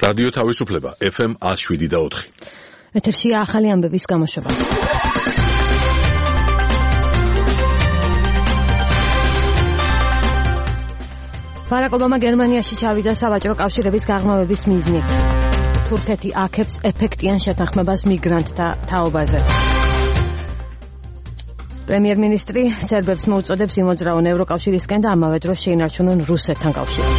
რადიო თავისუფლება FM 107.4. ეთერშია ახალი ამბების გამოშვება. ბარაკ ობამა გერმანიაში ჩავიდა სავაჭრო კავშირების გაღრმავების მიზნით. თურქეთი აქებს ეფექტიან შეთანხმებას მიგრანტთა თაობაზე. პრემიერ-მინისტრი სერბებს მოუწოდებს იმოძრაონ ევროკავშირისკენ და ამავე დროს შეინარჩუნონ რუსეთთან კავშირი.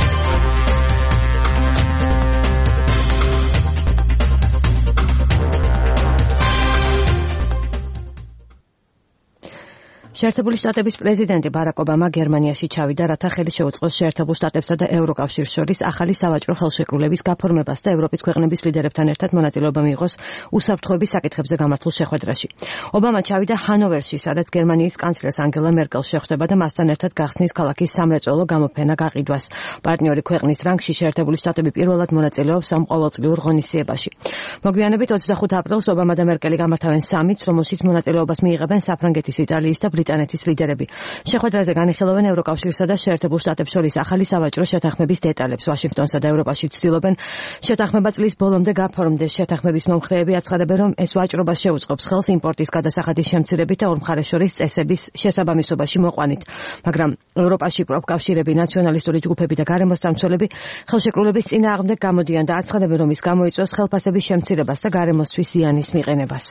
შეერთებული შტატების პრეზიდენტი ბარაკ ობამა გერმანიაში ჩავიდა, რათა ხელი შეუწყოს შეერთებულ შტატებსა და ევროკავშირს შორის ახალი სავაჭრო ხელშეკრულების გაფორმებას და ევროპის ქვეყნების ლიდერებთან ერთად მონაწილეობა მიიღოს უსაფრთხოების საკითხებზე გამართულ შეხვედრაში. ობამა ჩავიდა ჰანოვერში, სადაც გერმანიის კანცლერს ანგელა მერკელს შეხვდება და მასთან ერთად გახსნის ქალაქის სამრეწველო გამოფენა გაყიდვას. პარტნიორი ქვეყნის რანგში შეერთებული შტატები პირველად მონაწილეობს ამ ყოველწლიურ ღონისძიებაში. მოგვიანებით 25 აპრილს ობამა და მერკელი გამართავენ სამიტს, რომელშიც მონაწილეობას მიიღებენ საფრანგეთის, იტალიის და ბრიტანეთის ლიდერები. შეხვედრაზე განიხილავენ ევროკავშირსა და შეერთებულ შტატებს შორის ახალი სავაჭრო შეთანხმების დეტალებს. ვაშინგტონსა და ევროპაში ცდილობენ შეთანხმება წლის ბოლომდე გაფორმდეს. შეთანხმების მომხრეები აცხადებენ, რომ ეს ვაჭრობას შეუწყობს ხელს იმპორტის გადასახადის შემცირებით და ორ მხარეს შორის წესების შესაბამისობაში მოყვანით. მაგრამ ევროპაში პროფკავშირები, ნაციონალისტური ჯგუფები და გარემოსდამცველები ხელშეკრულების წინააღმდეგ გამოდიან და აცხადებენ, რომ ის გამოიწვევს ხელფასების შემცირებას და გარემოსთვის ზიანის მიყენებას.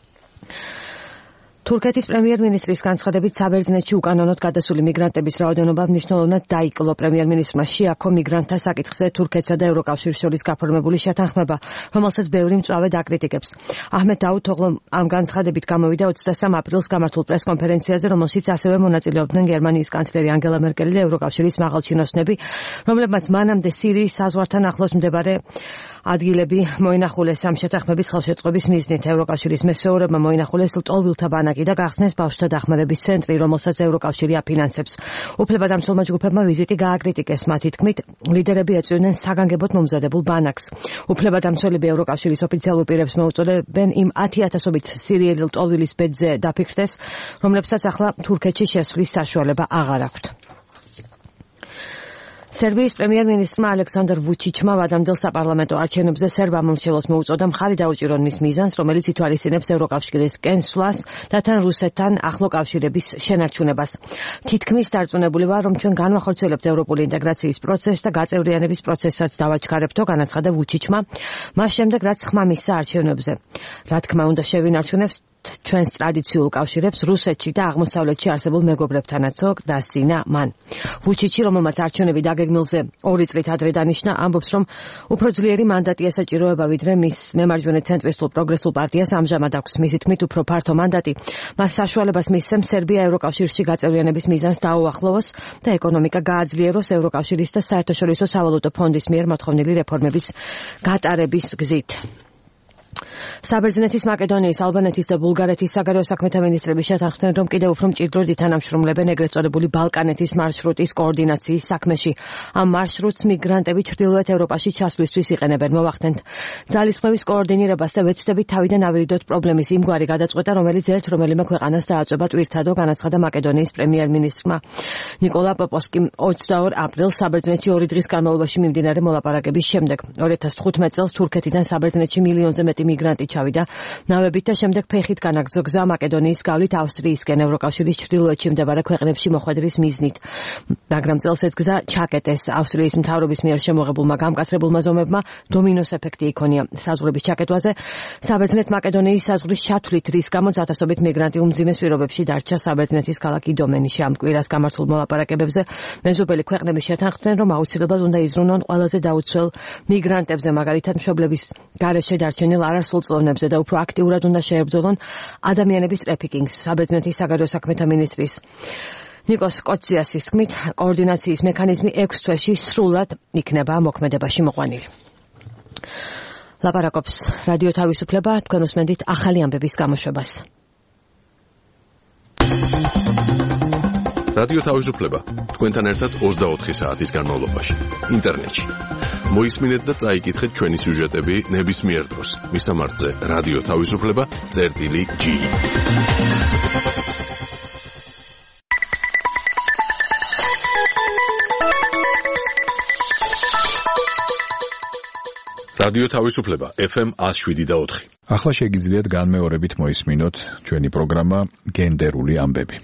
თურქეთის პრემიერ-მინისტრის განცხადებით საბერძნეთში უკანონოდ გადასული მიგრანტების რაოდენობა მნიშვნელოვნად დაიკლო. პრემიერ-მინისტრმა შეაქო მიგრანტთა საკითხზე თურქეთსა და ევროკავშირის შორის გაფორმებული შეთანხმება, რომელსაც ბევრი მწვავე დაკრიტიკებს. აჰმედ დავუთოღლუ ამ განცხადებით გამოვიდა 23 აპრილს გამართულ პრესკონფერენციაზე, რომელშიც ასევე მონაწილეობდნენ გერმანიის კანცლერი ანგელა მერკელი და ევროკავშირის მაღალჩინოსნები, რომლებმაც მანამდე სირიის საზღვართან ახლოს მდებარე ადგილები მოინახულეს ამ შეთანხმების ხელშეწყობის მიზნით. ევროკავშირის მესეურებმა მოინახულეს ლტოლვილთა ბანაკი და გახსნეს ბავშვთა დახმარების ცენტრი, რომელსაც ევროკავშირი აფინანსებს. უფლებადამცველმა ჯგუფებმა ვიზიტი გააკრიტიკეს. მათი თქმით, ლიდერები ეწვივნენ საგანგებოდ მომზადებულ ბანაკს. უფლებადამცველები ევროკავშირის ოფიციალურ პირებს მოუწოდებენ იმ 10,000-ობით სირიელი ლტოლვილის ბედზე დაფიქრდეს, რომლებსაც ახლა თურქეთში შესვლის საშუალება აღარ აქვთ. სერბიის პრემიერ-მინისტრმა ალექსანდრ ვუჩიჩმა ვადამდელ საპარლამენტო არჩევნებზე სერბ ამომრჩევლს მოუწოდა მხარი დაუჭირონ მის მიზანს, რომელიც ითვალისწინებს ევროკავშირისკენ სვლას და თან რუსეთთან ახლო კავშირების შენარჩუნებას. თითქმის დარწმუნებული ვარ, რომ ჩვენ განვახორციელებთ ევროპული ინტეგრაციის პროცესს და გაწევრიანების პროცესსაც დავაჩქარებთო, განაცხადა ვუჩიჩმა, მას შემდეგ რაც ხმა მისცა არჩევნებზე. რა თქმა უნდა, შევინარჩუნებთ ჩვენს ტრადიციულ კავშირებს რუსეთში და აღმოსავლეთში არსებულ მეგობრებთანაცო დასინა მან. ვუჩიჩი, რომელმაც არჩევნები დაგეგმილზე 2 წლით ადრე დანიშნა, ამბობს, რომ უფრო ძლიერი მანდატი ესაჭიროება, ვიდრე მის მემარჯვენე ცენტრისტულ პროგრესულ პარტიას ამჟამად აქვს. მისი თქმით, უფრო ფართო მანდატი მას საშუალებას მისცემს სერბია ევროკავშირში გაწევრიანების მიზანს დაუახლოვოს და ეკონომიკა გააძლიეროს ევროკავშირის და საერთაშორისო სავალუტო ფონდის მიერ მოთხოვნილი რეფორმების გატარების გზით. საბერძნეთის, მაკედონიის, ალბანეთის და ბულგარეთის საგარეო საქმეთა მინისტრები შეთანხმდნენ, რომ კიდევ უფრო მჭიდროდ ითანამშრომლებენ ეგრეთ წოდებული ბალკანეთის მარშრუტის კოორდინაციის საქმეში. ამ მარშრუტს მიგრანტები ჩრდილოეთ ევროპაში ჩასვლისთვის იყენებენ. მოვახდენთ ძალისხმევის კოორდინირებას და ვეცდებით თავიდან ავირიდოთ პრობლემის იმგვარი გადაწყვეტა, რომელიც რომელიმე ქვეყანას დააწובה ტვირთადო, განაცხადა მაკედონიის პრემიერ-მინისტრმა. ნიკოლა პოპოსკიმ 22 აპრილს საბერძნეთში 2 დღის განმავლობაში მიმდინარე მოლაპარაკების შემდეგ 2015 წელს თურქეთიდან საბერძნეთში მილიონზე მეტი მიგრანტი ჩავიდა ნავებით და შემდეგ ფეხით განაგრძო გზა მაკედონიის გავლით ავსტრიისკენ ევროკავშირის ჩრდილოეთში მდებარე ქვეყნებში მოხვედრის მიზნით. მაგრამ წელს ეს გზა ჩაკეტეს. ავსტრიის მთავრობის მიერ შემოღებულმა გამკაცრებულმა ზომებმა დომინოს ეფექტი იქონია. საზღვრების ჩაკეტვაზე საბერძნეთ მაკედონიის საზღვრის ჩათვლით, რის გამოც ათასობით მიგრანტი უმძიმეს პირობებში დარჩა საბერძნეთის ქალაქ იდომენში. ამ კვირას გამართულ მოლაპარაკებებზე მეზობელი ქვეყნები შეთანხმდნენ, რომ აუცილებლად უნდა იზრუნონ ყველაზე დაუცველ მიგრანტებზე, მაგალითად მშობლების გარეშე დარჩენილ არასრულ წლოვნებზე და უფრო აქტიურად უნდა შეებრძოლონ ადამიანების ტრაფიკინგს. საბერძნეთის საგარეო საქმეთა მინისტრის ნიკოს კოციასის თქმით, კოორდინაციის მექანიზმი 6 თვეში სრულად იქნება მოქმედებაში მოყვანილი. ლაპარაკობს რადიო თავისუფლება, თქვენ უსმენთ ახალი ამბების გამოშვებას. რადიო თავისუფლება თქვენთან ერთად 24 საათის განმავლობაში ინტერნეტში. მოისმინეთ და წაიკითხეთ ჩვენი სიუჟეტები ნებისმიერ დროს. მისამართზე რადიო თავისუფლება.ge. რადიო თავისუფლება FM 107.4. ახლა შეგიძლიათ განმეორებით მოისმინოთ ჩვენი პროგრამა გენდერული ამბები.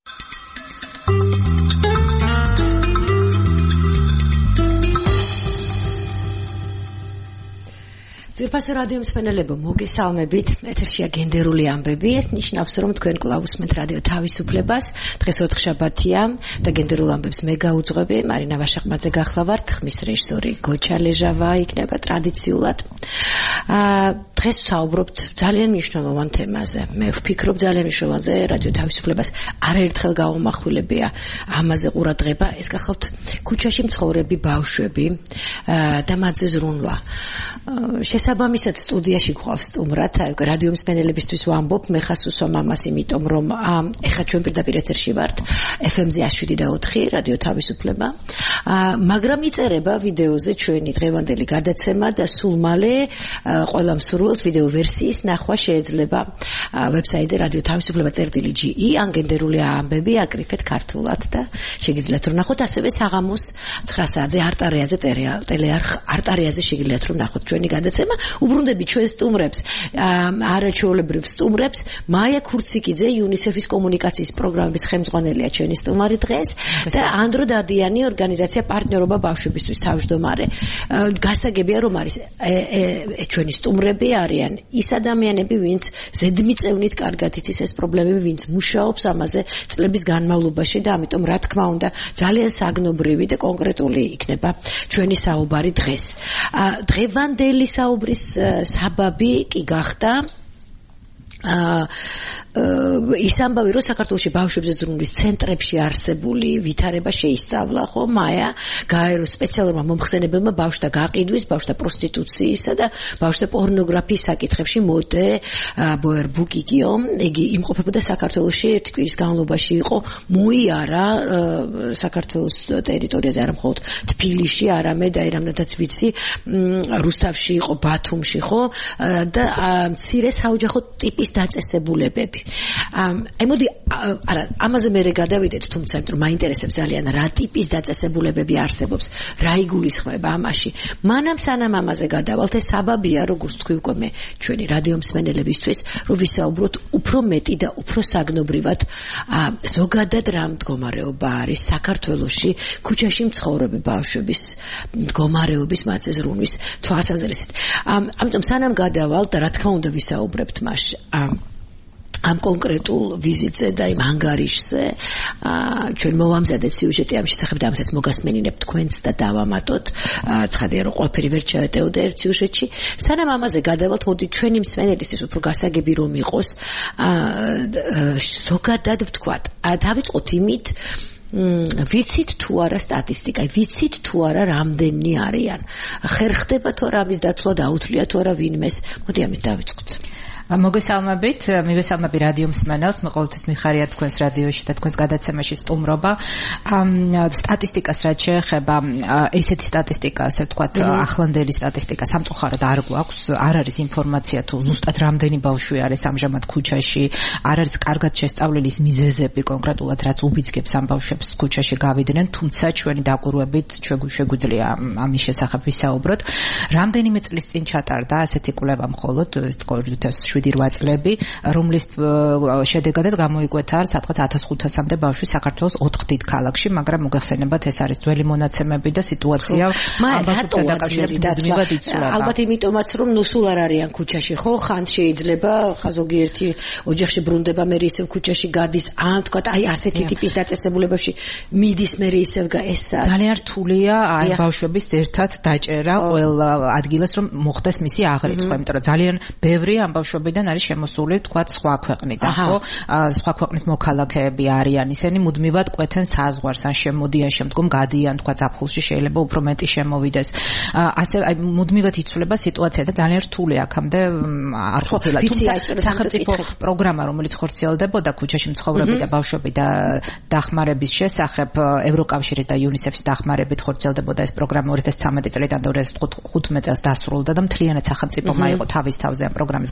ძვირფასო რადიო მსმენელებო, მოგესალმებით. ეთერშია გენდერული ამბები. ეს ნიშნავს, რომ თქვენ კვლავ უსმენთ რადიო თავისუფლებას. დღეს ოთხშაბათია და გენდერულ ამბებს მე გაუძღვები. მარინა ვაშახმაძე გახლავართ. ხმის რეჟისორი გოჩა ლეჟავა იქნება ტრადიციულად. დღეს ვსაუბრობთ ძალიან მნიშვნელოვან თემაზე. მე ვფიქრობ ძალიან მნიშვნელოვანზე რადიო თავისუფლებას არაერთხელ გავამახვილებია ამაზე ყურადღება. ეს გახლავთ ქუჩაში მცხოვრები ბავშვები და მათზე ზრუნვა. შესაბამისად სტუდიაში გვყავს სტუმრად, რადიო მსმენელებისთვის ვამბობ, მე ხას უსვამ ამას, იმიტომ რომ ეხლა ჩვენ პირდაპირ ეთერში ვართ FM-ზე 107.4 რადიო თავისუფლება, მაგრამ იწერება ვიდეოზე ჩვენი დღევანდელი გადაცემა და სულ მალე ყველა მსურველს ვიდეო ვერსიის ნახვა შეიძლება ვებსაიტზე რადიო თავისუფლება.ge ან გენდერული ამბები აკრიფეთ ქართულად და შეგიძლიათ რომ ნახოთ, ასევე საღამოს 9 საათზე არტარიაზე ტელეარხ არტარიაზე შეგიძლიათ რომ ნახოთ ჩვენი გადაცემა. უბრუნდები ჩვენ სტუმრებს, არაჩვეულებრივ სტუმრებს. მაია ქურციკიძე, UNICEF-ის კომუნიკაციის პროგრამების ხელმძღვანელია ჩვენი სტუმარი დღეს და ანდრო დადიანი, ორგანიზაცია პარტნიორობა ბავშვებისთვის თავმჯდომარე. გასაგებია რომ არის ჩვენი სტუმრები არიან ის ადამიანები, ვინც ზედმიწევნით კარგად იცის ეს პრობლემები, ვინც მუშაობს ამაზე წლების განმავლობაში და ამიტომ რა თქმა უნდა ძალიან საგნობრივი და კონკრეტული იქნება ჩვენი საუბარი დღეს. დღევანდელი საუბრის საბაბი კი გახდა ის ამბავი, რომ საქართველოში ბავშვებზე ზრუნვის ცენტრებში არსებული ვითარება შეისწავლა, ხო, მაია გაერო სპეციალურმა მომხსენებელმა ბავშვთა გაყიდვის, ბავშვთა პროსტიტუციისა და ბავშვთა პორნოგრაფიის საკითხებში მოდე ბოერბუკიკიო, იგი იმყოფებოდა საქართველოში ერთი კვირის განმავლობაში იყო მოიარა საქართველოს ტერიტორიაზე, არა მხოლოდ თბილისში, არამედ აი რამდენადაც ვიცი, რუსთავში იყო, ბათუმში, ხო, და მცირე საოჯახო ტიპის დაწესებულებები. აი მოდი, არა, ამაზე მე გადავიდეთ, თუმცა იმიტომ რომ მაინტერესებს ძალიან რა ტიპის დაწესებულებები არსებობს, რა იგულისხმება ამაში. მანამ სანამ ამაზე გადავალთ, ეს საბაბია, როგორც თქვი უკვე მე ჩვენი რადიო მსმენელებისთვის, რომ ვისაუბროთ უფრო მეტი და უფრო საგნობრივად ზოგადად რა მდგომარეობა არის საქართველოში ქუჩაში მცხოვრები ბავშვების მდგომარეობის მათზე ზრუნვის თვალსაზრისით. ამიტომ სანამ გადავალთ და რა თქმა უნდა ვისაუბრებთ მასში ამ კონკრეტულ ვიზიტზე და იმ ანგარიშზე, ჩვენ მოვამზადეთ სიუჟეტი ამ შესახებ და ამასაც მოგასმენინებთ თქვენც და დავამატოთ. ცხადია რომ ყველაფერი ვერ ჩაეტეოდა ერთ სიუჟეტში. სანამ ამაზე გადავალთ, მოდი ჩვენი მსმენელისთვის უფრო გასაგები რომ იყოს, ზოგადად ვთქვათ, დავიწყოთ იმით, ვიცით თუ არა სტატისტიკა, ვიცით თუ არა რამდენი არიან, ხერხდება თუ არა ამის დათვლა, დაუთვლია თუ არა ვინმეს. მოდი ამით დავიწყოთ. მოგესალმებით, მივესალმები რადიო მსმენელს, მე ყოველთვის მიხარია თქვენს რადიოში და თქვენს გადაცემაში სტუმრობა. სტატისტიკას რაც შეეხება, ესეთი სტატისტიკა, ასე ვთქვათ, ახლანდელი სტატისტიკა სამწუხაროდ არ გვაქვს, არ არის ინფორმაცია თუ ზუსტად რამდენი ბავშვი არის ამჟამად ქუჩაში, არ არის კარგად შესწავლილი ის მიზეზები კონკრეტულად, რაც უბიძგებს ამ ბავშვებს ქუჩაში გავიდნენ, თუმცა ჩვენი დაკვირვებით შეგვიძლია ამის შესახებ ვისაუბროთ. რამდენიმე წლის წინ ჩატარდა ასეთი კვლევა მხოლოდ 7-8 წლები, რომლის შედეგადაც გამოიკვეთა სადღაც 1500-მდე ბავშვი საქართველოს 4 დიდ ქალაქში, მაგრამ მოგეხსენებათ ეს არის ძველი მონაცემები და სიტუაცია ბავშვებთან დაკავშირებით მუდმივად იცვლება. ალბათ იმიტომაც რომ ნუსულ არ არიან ქუჩაში, ხო, ხან შეიძლება ზოგიერთი ოჯახში ბრუნდება, მე ისევ ქუჩაში გადის, ან თქვათ აი ასეთი ტიპის დაწესებულებებში მიდის მე ისევ ეს ძალიან რთულია აი ბავშვების ერთად დაჭერა ყველა ადგილას რომ მოხდეს მისი აღრიცხვა, იმიტომ რომ ძალიან ბევრი ამ ბავშვებიდან არის შემოსული თქვათ სხვა ქვეყნიდან, ხო? სხვა ქვეყნის მოქალაქეები არიან, ისინი მუდმივად კვეთენ საზღვარს, ან შემოდიან, შემდგომ გადიან, თქვათ ზაფხულში შეიძლება უფრო მეტი შემოვიდეს. ასე აი მუდმივად იცვლება სიტუაცია და ძალიან რთულია აქამდე არ ყოფილა. თუმცა სახელმწიფო პროგრამა, რომელიც ხორციელდებოდა ქუჩაში მცხოვრები და ბავშვები და დახმარების შესახებ ევროკავშირის და UNICEF-ის დახმარებით ხორციელდებოდა ეს პროგრამა 2013 წლიდან 2015 წელს დასრულდა და მთლიანად სახელმწიფო მაიღო თავის თავზე ამ პროგრამის განხორციელება.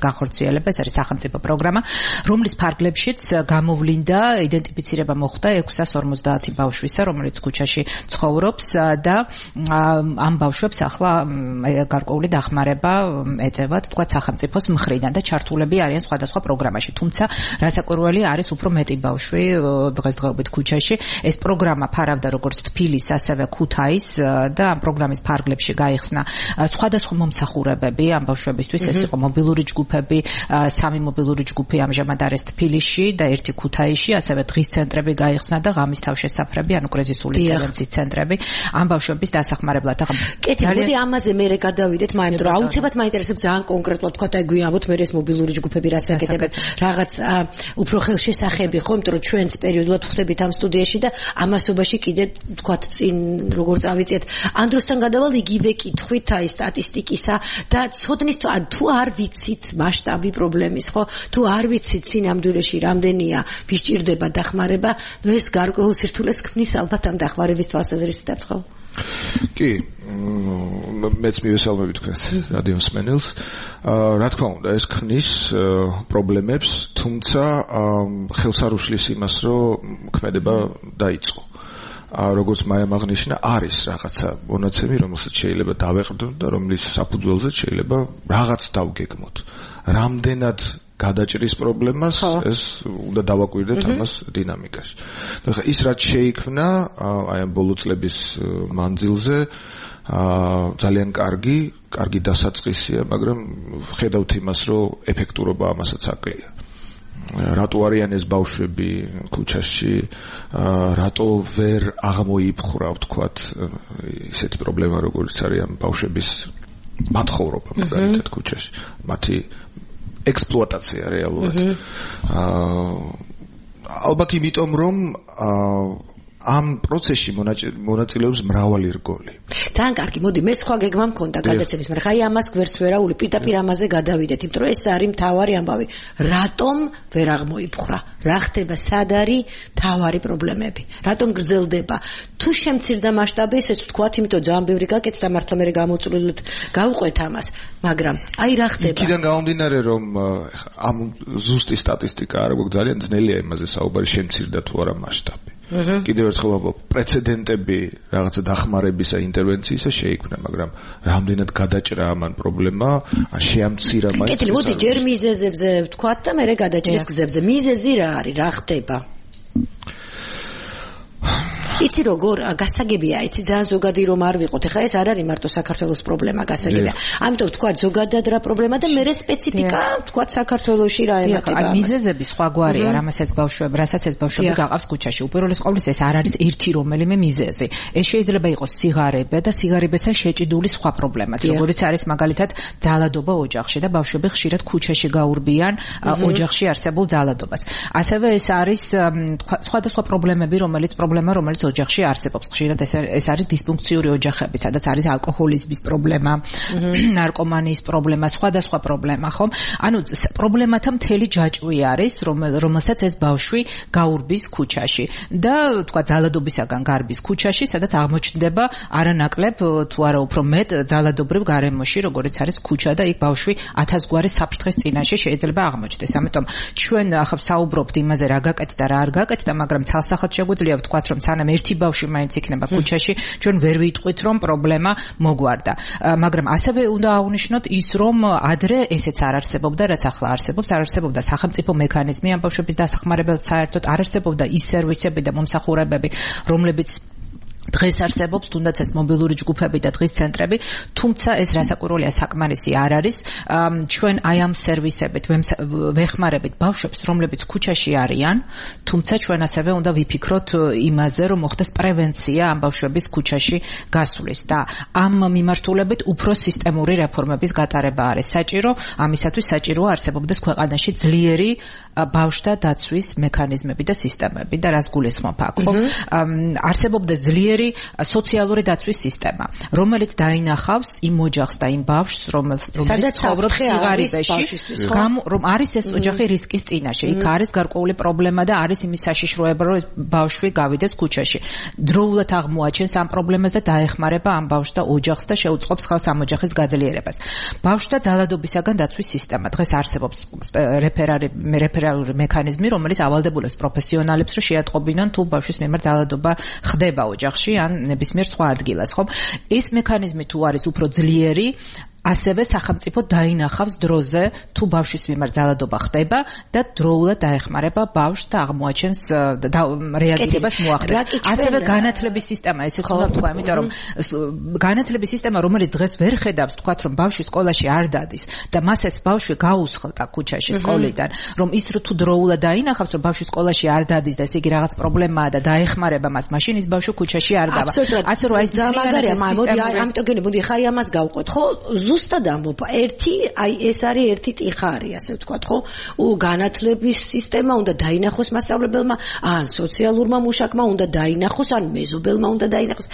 ხანგრძლივი ეს არის სახელმწიფო პროგრამა, რომლის ფარგლებშიც გამოვლინდა იდენტიფიცირება მოხდა 650 ბავშვისა, რომელიც ქუჩაში ცხოვრობს და ამ ბავშვებს ახლა გარკვეული დახმარება ეწევათ თქვა სახელმწიფოს მხრიდან და ჩართულები არიან სხვადასხვა პროგრამაში. თუმცა რასაკვირველი არის უფრო მეტი ბავშვი დღესდღეობით ქუჩაში. ეს პროგრამა ფარავდა როგორც თბილის, ასევე ქუთაის და ამ პროგრამის ფარგლებში გაიხსნა სხვადასხვა მომსახურებები ამ ბავშვებისთვის. ეს იყო მობილური ჯგუფები, 3 მობილური ჯგუფი ამჟამად არის თბილისში და 1 ქუთაისში, ასევე დღის ცენტრები გაიხსნა და ღამის თავშესაფრები, ანუ კრიზისული პრევენციის ცენტრები ამ ბავშვების დასახმარებლად. კეთი, მოდი ამაზე მე გადავიდეთ, მაგრამ აუცილებლად მაინტერესებს ძალიან კონკრეტულად თქვა და გვიამბოთ მე ეს მობილური ჯგუფები რაც აკეთებენ, რაღაც უფრო ხელშესახები ხო, იმიტომ რომ ჩვენც პერიოდულად ხვდებით ამ სტუდიაში და ამასობაში კიდე თქვა წინ როგორ წავიწიეთ. ამ დროსთან გადავალ იგივე კითხვით აი სტატისტიკისა და ცოდნის თუ არ ვიცით მასშტაბი პრობლემის, ხო? თუ არ ვიცით სინამდვილეში რამდენია ვის ჭირდება დახმარება, ნუ ეს გარკვეულ სირთულეს ქმნის ალბათ ამ დახმარების თვალსაზრისითაც, ხო? კი, მეც მივესალმები თქვენს რადიო მსმენელს. რა თქმა უნდა, ეს ქმნის პრობლემებს, თუმცა ხელს არ უშლის იმას, რომ ქმედება დაიწყო. როგორც მაიამ აღნიშნა, არის რაღაცა მონაცემი, რომელსაც შეიძლება დავეყრდნოთ და რომლის საფუძველზე შეიძლება რაღაც დავგეგმოთ. რამდენად გადაჭრის პრობლემას, ეს უნდა დავაკვირდეთ ამას დინამიკაში. ახლა ის რაც შეიქმნა აი ამ ბოლო წლების მანძილზე ძალიან კარგი დასაწყისია, მაგრამ ხედავთ იმას, რომ ეფექტურობა ამასაც აკლია. რატო არიან ეს ბავშვები ქუჩაში, რატო ვერ აღმოიფხვრა, ვთქვათ, ისეთი პრობლემა, როგორც არის ამ ბავშვების მათხოვრობა მაგალითად ქუჩაში, მათი ექსპლუატაცია რეალურად. ალბათ იმიტომ, რომ ამ პროცესში მონაწილეობს მრავალი რგოლი. ძალიან კარგი, მოდი მე სხვა გეგმა მქონდა გადაცემის, მაგრამ ხაი ამას გვერდს ვერაული, პირდაპირ ამაზე გადავიდეთ, იმიტომ რომ ეს არის მთავარი ამბავი. რატომ ვერ აღმოიფხვრა? რა ხდება, სად არის მთავარი პრობლემები? რატომ გრძელდება? თუ შემცირდა მასშტაბი, ესეც ვთქვათ, იმიტომ ძალიან ბევრი გაკეთდა, მართლა მე გამოწვლივლად გავუყვეთ ამას, მაგრამ აი რა ხდება? იქიდან გამომდინარე, რომ ამ ზუსტი სტატისტიკა არ გვაქვს, ძალიან ძნელია იმაზე საუბარი, შემცირდა თუ არა მასშტაბი. კიდევ ერთხელ ვამბობ, პრეცედენტები რაღაცა დახმარებისა, ინტერვენციისა შეიქმნა, მაგრამ რამდენად გადაჭრა ამან პრობლემა, შეამცირა მაინც. კეთილი, მოდი ჯერ მიზეზებზე ვთქვათ და მე გადაჭრის გზებზე. მიზეზი რა არის, რა ხდება? იცი როგორ გასაგებია, იცი ძალიან ზოგადი რომ არ ვიყოთ. ეხლა ეს არ არის მარტო საქართველოს პრობლემა, გასაგებია. ამიტომ ვთქვათ ზოგადად რა პრობლემა და მე სპეციფიკა ვთქვათ საქართველოში რა ემატება. აი მიზეზები სხვაგვარია, რასაც ეს ბავშვები გაყავს ქუჩაში. უპირველეს ყოვლისა ეს არ არის ერთი რომელიმე მიზეზი. ეს შეიძლება იყოს სიგარები და სიგარებთან შეჭიდული სხვა პრობლემაც, როგორიც არის მაგალითად ძალადობა ოჯახში და ბავშვები ხშირად ქუჩაში გაურბიან ოჯახში არსებულ ძალადობას. ასევე ეს არის სხვადასხვა პრობლემები, რომელიც ოჯახში არსებობს. ხშირად ეს არის დისფუნქციური ოჯახები, სადაც არის ალკოჰოლიზმის პრობლემა, ნარკომანიის პრობლემა, სხვადასხვა პრობლემა, ხომ? ანუ პრობლემათა მთელი ჯაჭვი არის, რომელსაც ეს ბავშვი გაურბის ქუჩაში და თქვა ძალადობისაგან გარბის ქუჩაში, სადაც აღმოჩნდება არანაკლებ თუ არა უფრო მეტ ძალადობრივ გარემოში, როგორც არის ქუჩა და იქ ბავშვი 1000 გვარი საფრთხის წინაშე შეიძლება აღმოჩნდეს. ამიტომ ჩვენ ახლა საუბრობთ იმაზე რა გაკეთდა, რა არ გაკეთდა, მაგრამ ცალსახად შეგვიძლია ვთქვათ, რომ სანამ ერთი ბავშვი მაინც იქნება ქუჩაში, ჩვენ ვერ ვიტყვით, რომ პრობლემა მოგვარდა. მაგრამ ასევე უნდა აღვნიშნოთ ის, რომ ადრე ესეც არ არსებობდა, რაც ახლა არსებობს, არ არსებობდა სახელმწიფო მექანიზმი ამ ბავშვების დასახმარებლად, საერთოდ არ არსებობდა ის სერვისები და მომსახურებები, რომლებიც დღეს არსებობს, თუნდაც ეს მობილური ჯგუფები და დღის ცენტრები, თუმცა ეს რასაკვირველია საკმარისი არ არის. ჩვენ აი ამ სერვისებით ვეხმარებით ბავშვებს, რომლებიც ქუჩაში არიან, თუმცა ჩვენ ასევე უნდა ვიფიქროთ იმაზე, რომ მოხდეს პრევენცია ამ ბავშვების ქუჩაში გასვლის და ამ მიმართულებით უფრო სისტემური რეფორმების გატარება არის საჭირო. ამისათვის საჭიროა არსებობდეს ქვეყანაში ძლიერი ბავშვთა დაცვის მექანიზმები და სისტემები და რას გულისხმობ აქ, ხო? არსებობდეს ძლიერი ძლიერი სოციალური დაცვის სისტემა, რომელიც დაინახავს იმ ოჯახს და იმ ბავშვს, რომელიც ცხოვრობს სიღარიბეში, რომ არის ეს ოჯახი რისკის წინაშე. იქ არის გარკვეული პრობლემა და არის იმის საშიშროება, რომ ეს ბავშვი გავიდეს ქუჩაში. დროულად აღმოაჩენს ამ პრობლემას და დაეხმარება ამ ბავშვს და ოჯახს და შეუწყობს ხელს ამ ოჯახის გაძლიერებას. ბავშვთა ძალადობისაგან დაცვის სისტემა. დღეს არსებობს რეფერალური მექანიზმი, რომელიც ავალდებულებს პროფესიონალებს, რომ შეატყობინონ თუ ბავშვის მიმართ ძალადობა ხდება ოჯახში ან ნებისმიერ სხვა ადგილას, ხომ? ეს მექანიზმი თუ არის უფრო ძლიერი, ასევე სახელმწიფო დაინახავს დროზე თუ ბავშვის მიმართ ძალადობა ხდება და დროულად დაეხმარება ბავშვს და აღმოაჩენს რეაგირებას მოახდენს. ასევე განათლების სისტემა, ესეც უნდა ვთქვა, იმიტომ რომ განათლების სისტემა, რომელიც დღეს ვერ ხედავს, თქვათ, რომ ბავშვი სკოლაში არ დადის და მას ეს ბავშვი გაუსხლტა ქუჩაში სკოლიდან, რომ ის თუ დროულად დაინახავს, რომ ბავშვი სკოლაში არ დადის და ესე იგი რაღაც პრობლემაა და დაეხმარება მას, მაშინ ის ბავშვი ქუჩაში არ დავა. ასე რომ ეს ძალიან მაგარია, ამიტომ გენებოდი ხარი ამას გავყვეთ, ხო? ზუსტად ამბობ, ეს არის ერთი ტიხარი, ასე ვთქვათ, ხო? განათლების სისტემა უნდა დაინახოს მასწავლებელმა, ან სოციალურმა მუშაკმა უნდა დაინახოს, ან მეზობელმა უნდა დაინახოს,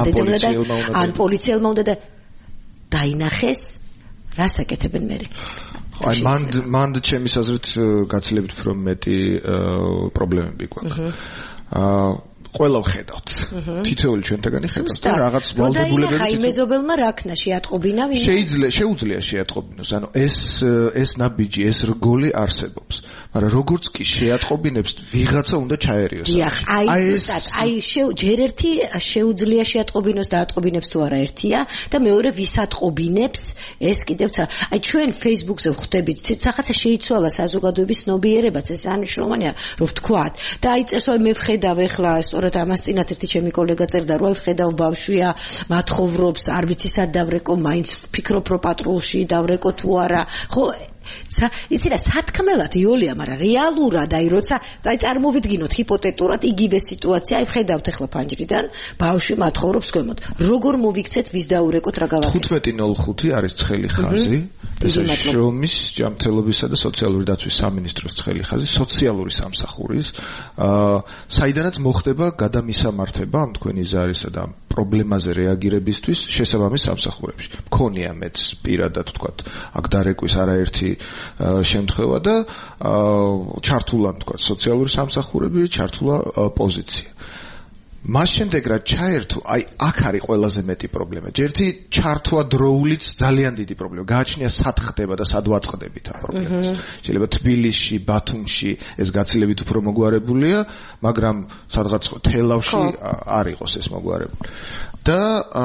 ან პოლიციელმა უნდა დაინახეს, რას აკეთებენ მერე? აი მან ჩემის აზრით გაცილებით უფრო მეტი პრობლემები გვაქვს. ყველა ვხედავთ. თითოეული ჩვენთაგანი ხედავთ და რაღაც ვალდებულებები. აი მეზობელმა რაკნა შეატყობინა ვინ? შეუძლია შეატყობინოს. ანუ ეს ნაბიჯი, ეს რგოლი არსებობს. მაგრამ როგორც კი შეატყობინებს, ვიღაცა უნდა ჩაერიოს. დიახ, აი ჯერ ერთი შეუძლია შეატყობინოს და ატყობინებს თუ არა ერთია და მეორე ვისატყობინებს, ეს კიდევ აი ჩვენ Facebook-ზე ვხვდებით, ცეცხაცა შეიცვალა საზოგადოების ცნობიერებაც, ეს ანიშნულოვანია, რომ ვთქვათ. და აი წესო მე ვხედავ ეხლა სწორედ ამას წინათ ერთი ჩემი კოლეგა წერდა, რომ აი ვხედავ ბავშვია, მათხოვრობს, არ ვიცი სად დავრეკო, მაინც ვფიქრობ, რომ პატრულში დავრეკო თუ არა. ხო იცი რა სათქმელად იოლია, მაგრამ რეალურად აი როცა აი წარმოვიდგინოთ ჰიპოთეტურად იგივე სიტუაცია, აი ვხედავთ ახლა ფანჯრიდან, ბავშვი მათხოვრობს ქვემოთ. როგორ მოვიქცეთ, ვის დაურეკოთ, რა გავაკეთოთ? 15:05 არის ცხელი ხაზი. ეს შრომის, ჯანმრთელობისა და სოციალური დაცვის სამინისტროს ცხელი ხაზი, სოციალური სამსახურის, საიდანაც მოხდება გადამისამართება ამ თქვენი ზარისა და პრობლემაზე რეაგირებისთვის შესაბამის სამსახურებში. მქონია მეც პირადად ვთქვათ, აქ დარეკვის არაერთი შემთხვევა და ჩართულა ვთქვათ სოციალური სამსახურები, ჩართულა პოზიცია. მას შემდეგ რა ჩაერთო, აი აქ არის ყველაზე მეტი პრობლემა. ჯერთი ჩართვა დროულიც ძალიან დიდი პრობლემა. გააჩნია სად ხდება და სად ვაწყდებით ამ პრობლემას. შეიძლება თბილისში, ბათუმში ეს გაცილებით უფრო მოგვარებულია, მაგრამ სადღაც თელავში არ იყოს ეს მოგვარებული. და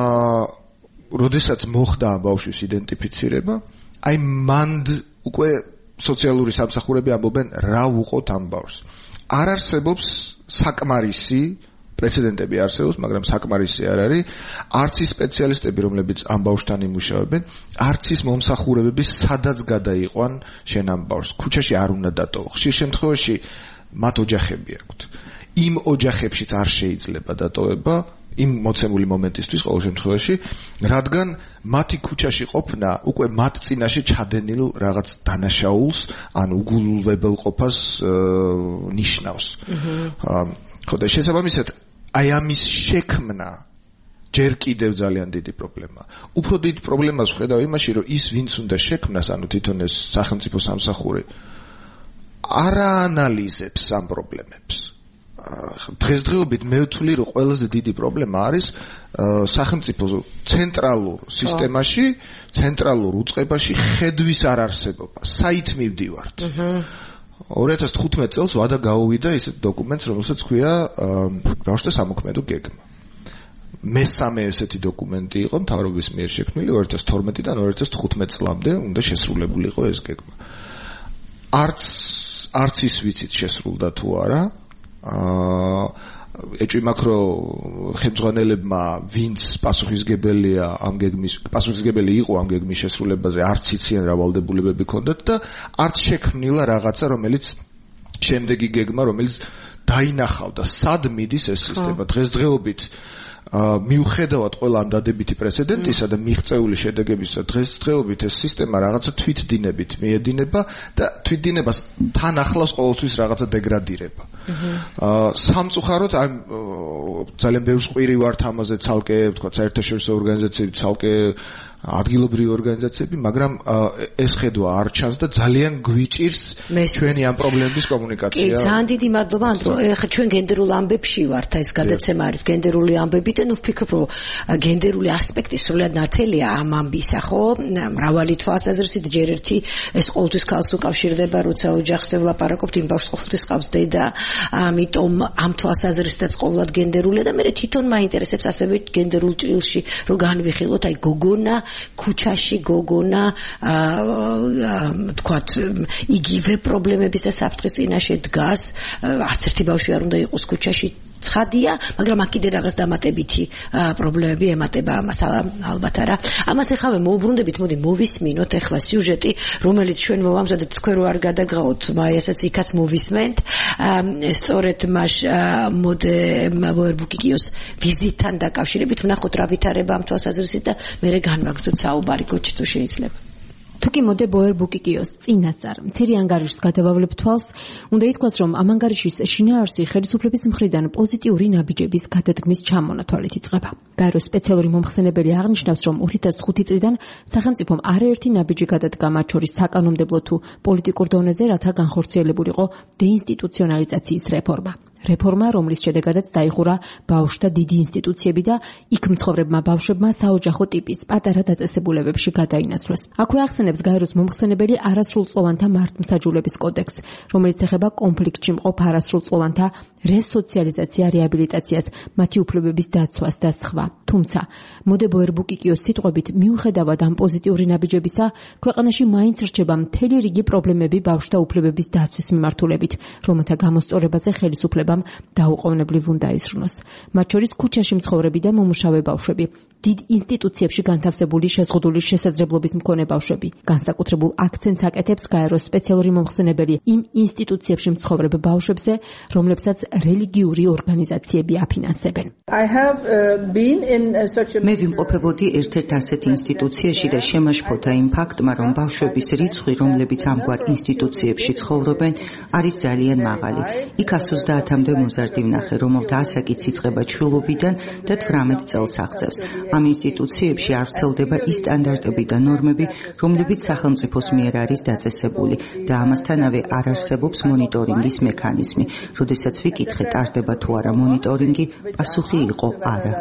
როდესაც მოხდა ამ ბავშვის იდენტიფიცირება, აი მანდ უკვე სოციალური სამსახურები ამბობენ რა უყოთ ამ ბავშვს. არ არსებობს საკმარისი პრეცედენტები არსებობს, მაგრამ საკმარისი არ არის. არც ის სპეციალისტები, რომლებიც ამ ბავშვთან იმუშავებენ, არც ის მომსახურებები, სადაც გადაიყვან შენ ამ ბავშვს. ქუჩაში არ უნდა დატოვო. ხშირ შემთხვევაში მათ ოჯახები აქვთ. იმ ოჯახებშიც არ შეიძლება დატოვება იმ მოცემული მომენტისთვის ყოველ შემთხვევაში, რადგან მათი ქუჩაში ყოფნა უკვე მათ წინაშე ჩადენილ რაღაც დანაშაულს, ან უგულვებელყოფას ნიშნავს. ხო და შესაბამისად აი ამის შექმნა ჯერ კიდევ ძალიან დიდი პრობლემაა. უფრო დიდი პრობლემას ვხედავ იმაში, რომ ის ვინც უნდა შექმნას, ანუ თვითონ ეს სახელმწიფო სამსახური არ აანალიზებს ამ პრობლემებს. დღესდღეობით მე ვთვლი, რომ ყველაზე დიდი პრობლემა არის სახელმწიფო ცენტრალურ სისტემაში, ცენტრალურ უწყებაში ხედვის არარსებობა. საით მივდივართ? 2015 წელს ვადა გაუვიდა ისეთ დოკუმენტს, რომელსაც ქვია ბავშვთა სამოქმედო გეგმა. მესამე ესეთი დოკუმენტი იყო მთავრობის მიერ შექმნილი 2012-დან 2015 წლამდე უნდა შესრულებული იყო ეს გეგმა. არც ის ვიცით შესრულდა თუ არა. ეჭვი მაქვს, რომ ხელმძღვანელებმა ვინც პასუხისმგებელია ამ გეგმის, პასუხისმგებელი იყო ამ გეგმის შესრულებაზე, არც იციან რა ვალდებულებები ჰქონდათ და არც შექმნილა რაღაცა, რომელიც შემდეგი გეგმა, რომელიც დაინახავდა სად მიდის ეს სისტემა. დღესდღეობით მიუხედავად ყველა ამ დადებითი პრეცედენტისა და მიღწეული შედეგებისა, დღესდღეობით ეს სისტემა რაღაცა თვითდინებით მიედინება და თვითდინებას თან ახლავს ყოველთვის რაღაცა დეგრადირება. სამწუხაროდ ძალიან ბევრს ყვირი ვართ ამაზე ცალკე, თქვა საერთაშორისო ორგანიზაციები, ცალკე ადგილობრივი ორგანიზაციები, მაგრამ ეს ხედვა არ ჩანს და ძალიან გვიჭირს ჩვენი ამ პრობლემების კომუნიკაცია. კი, ძალიან დიდი მადლობა, ანდრო. ეხლა ჩვენ გენდერულ ამბებში ვართ, ეს გადაცემა არის გენდერული ამბები და ნუ ვფიქრობ, რომ გენდერული ასპექტი სრულად ნათელია ამ ამბისა, ხო? მრავალი თვალსაზრისით ჯერ ერთი ეს ყოველთვის ქალს უკავშირდება, როცა ოჯახზე ვლაპარაკობთ, იმ ბავშვს ყოველთვის ყავს დედა, ამიტომ ამ თვალსაზრისითაც ყოველად გენდერულია და მე თვითონ მაინტერესებს ასევე გენდერულ ჭრილში, რომ განვიხილოთ, აი გოგონა ქუჩაში გოგონა თქვათ იგივე პრობლემების და საფრთხის წინაშე დგას, არც ერთი ბავშვი არ უნდა იყოს ქუჩაში, ცხადია, მაგრამ აქ კიდე რაღაც დამატებითი პრობლემები ემატება ამას, ალბათ არა. ამას ეხავე მოუბრუნდებით, მოდი მოვისმინოთ ეხლა სიუჟეტი, რომელიც ჩვენ მოვამზადეთ, თქვენ რო არ გადაგღაოთ, მაიასაც იქაც მოვისმენთ. სწორედ მას მოდე ბოერბუკიკიოს ვიზიტთან დაკავშირებით ვნახოთ რა ვითარება ამ თვალსაზრისით და მერე განვაგრძოთ საუბარი, გოჩი თუ შეიძლება. თუკი მოდე ბოერბუკიკიოს წინასწარ მცირე ანგარიშს გადავავლებ თვალს, უნდა ითქვას, რომ ამ ანგარიშის შინაარსი ხელისუფლების მხრიდან პოზიტიური ნაბიჯების გადადგმის ჩამონათვალით იწყება. გაერო სპეციალური მომხსენებელი აღნიშნავს, რომ 2005 წლიდან სახელმწიფომ არაერთი ნაბიჯი გადადგა, მათ შორის საკანონმდებლო თუ პოლიტიკურ დონეზე, რათა განხორციელებულიყო დეინსტიტუციონალიზაციის რეფორმა. რეფორმა, რომლის შედეგადაც დაიხურა ბავშვთა დიდი ინსტიტუციები და იქ მცხოვრებმა ბავშვებმა საოჯახო ტიპის პატარა დაწესებულებებში გადაინაცვლეს. აქვე ახსენებს გაეროს მომხსენებელი არასრულწლოვანთა მართლმსაჯულების კოდექსს, რომელიც ეხება კონფლიქტში მყოფ არასრულწლოვანთა რესოციალიზაცია, რეაბილიტაციას, მათი უფლებების დაცვას და სხვა. თუმცა, მოდე ბოერბუკიკიოს სიტყვებით, მიუხედავად ამ პოზიტიური ნაბიჯებისა, ქვეყანაში მაინც რჩება მთელი რიგი პრობლემები ბავშვთა უფლებების დაცვის მიმართულებით, რომელთა გამოსწორებაზე ხელისუფლება დაუყოვნებლივ უნდა იზრუნოს. მათ შორის ქუჩაში მცხოვრები და მომუშავე ბავშვები, დიდ ინსტიტუციებში განთავსებული შეზღუდული შესაძლებლობის მქონე ბავშვები. განსაკუთრებულ აქცენტს აკეთებს გაეროს სპეციალური მომხსენებელი იმ ინსტიტუციებში მცხოვრებ ბავშვებზე, რომლებსაც რელიგიური ორგანიზაციები აფინანსებენ. მე ვიმყოფებოდი ერთ-ერთ ასეთ ინსტიტუციაში და შემაშფოთა იმ ფაქტმა, რომ ბავშვების რიცხვი, რომლებიც ამგვარ ინსტიტუციებში ცხოვრობენ, არის ძალიან მაღალი. იქ 130-მდე მოზარდი ვნახე, რომელთა ასაკიც იწყება ჩვილობიდან და 18 წელს აღწევს. ამ ინსტიტუციებში არ ვრცელდება ის სტანდარტები და ნორმები, რომლებიც სახელმწიფოს მიერ არის დაწესებული და ამასთანავე არ არსებობს მონიტორინგის მექანიზმი. როდესაც ვიკითხე, ტარდება თუ არა მონიტორინგი, პასუხი იყო არა.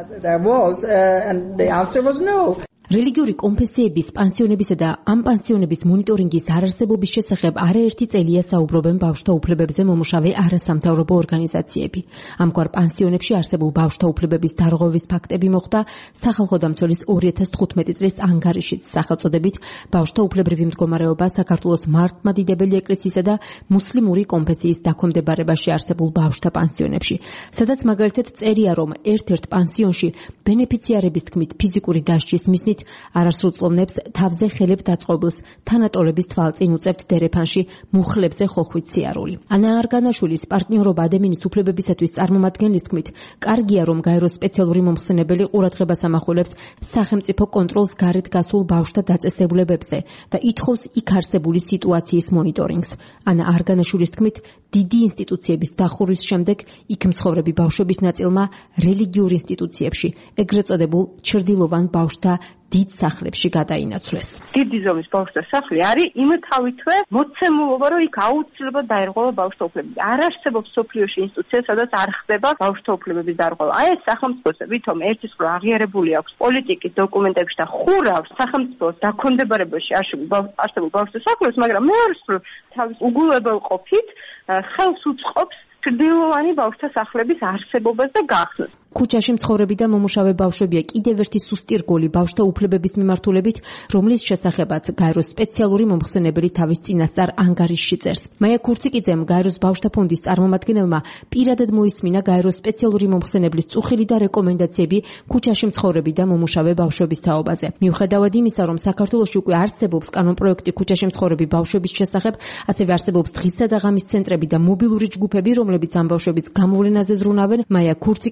რელიგიური კონფესიების, პანსიონებისა და ამ პანსიონების მონიტორინგის არარსებობის შესახებ არაერთი წელია საუბრობენ ბავშვთა უფლებებზე მომუშავე არასამთავრობო ორგანიზაციები. ამგვარ პანსიონებში არსებულ ბავშვთა უფლებების დარღვევის ფაქტები მოხდა სახალხო დამცველის 2015 წლის ანგარიშით სახელწოდებით ბავშვთა უფლებრივი მდგომარეობა საქართველოს მართლმადიდებელი ეკლესიისა და მუსლიმური კონფესიის დაქვემდებარებაში არსებულ ბავშვთა პანსიონებში, სადაც მაგალითად წერია, რომ ერთ-ერთ პანსიონში ბენეფიციარების თქმით ფიზიკური დასჯის მიზნით არასრულწლოვნებს თავზე ხელებ დაწყობილს თანატოლების თვალწინ უწევთ დერეფანში მუხლებზე ხოხვით სიარული. ანა არგანაშვილის პარტნიორობა ადამიანის უფლებებისათვის წარმომადგენლის თქმით, კარგია, რომ გაეროს სპეციალური მომხსენებელი ყურადღებას ამახვილებს სახელმწიფო კონტროლს გარეთ გასულ ბავშვთა დაწესებულებებზე და ითხოვს იქ არსებული სიტუაციის მონიტორინგს. ანა არგანაშვილის თქმით, დიდი ინსტიტუციების დახურვის შემდეგ იქ მცხოვრები ბავშვების ნაწილმა რელიგიურ ინსტიტუციებში, ეგრეთ წოდებულ ჩრდილოვან ბავშვთა დიდ სახლებში გადაინაცვლეს. დიდი ზომის ბავშვთა სახლი არის იმთავითვე მოცემულობა, რომ იქ აუცილებლად დაირღვევა ბავშვთა უფლებები. არ არსებობს სოფლიოში ინსტიტუცია, სადაც არ ხდება ბავშვთა უფლებების დარღვევა. აი ეს სახელმწიფოს ვითომ ერთის მხრივ აღიარებული აქვს პოლიტიკის დოკუმენტებში და ხურავს სახელმწიფოს დაქვემდებარებაში არსებულ ბავშვთა სახლებს, მაგრამ მეორე მხრივ თავის უგულებელ ყოფით ხელს უწყობს ჩრდილოვანი ბავშვთა სახლების არსებობას და გახსნას. ქუჩაში მცხოვრები და მომუშავე ბავშვებია კიდევ ერთი სუსტი რგოლი ბავშვთა უფლებების მიმართულებით, რომლის შესახებაც გაეროს სპეციალური მომხსენებელი თავის წინასწარ ანგარიშში წერს. მაია ქურციკიძემ, გაეროს ბავშვთა ფონდის წარმომადგენელმა, პირადად მოისმინა გაეროს სპეციალური მომხსენებლის წუხილი და რეკომენდაციები ქუჩაში მცხოვრები და მომუშავე ბავშვების თაობაზე. მიუხედავად იმისა, რომ საქართველოში უკვე არსებობს კანონპროექტი ქუჩაში მცხოვრები ბავშვების შესახებ, ასევე არსებობს დღისა და ღამის ცენტრები და მობილური ჯგუფები, რომლებიც ამ ბავშვების გამოვლენაზე ზრუნავენ, მაია ქურციკიძის თქმით,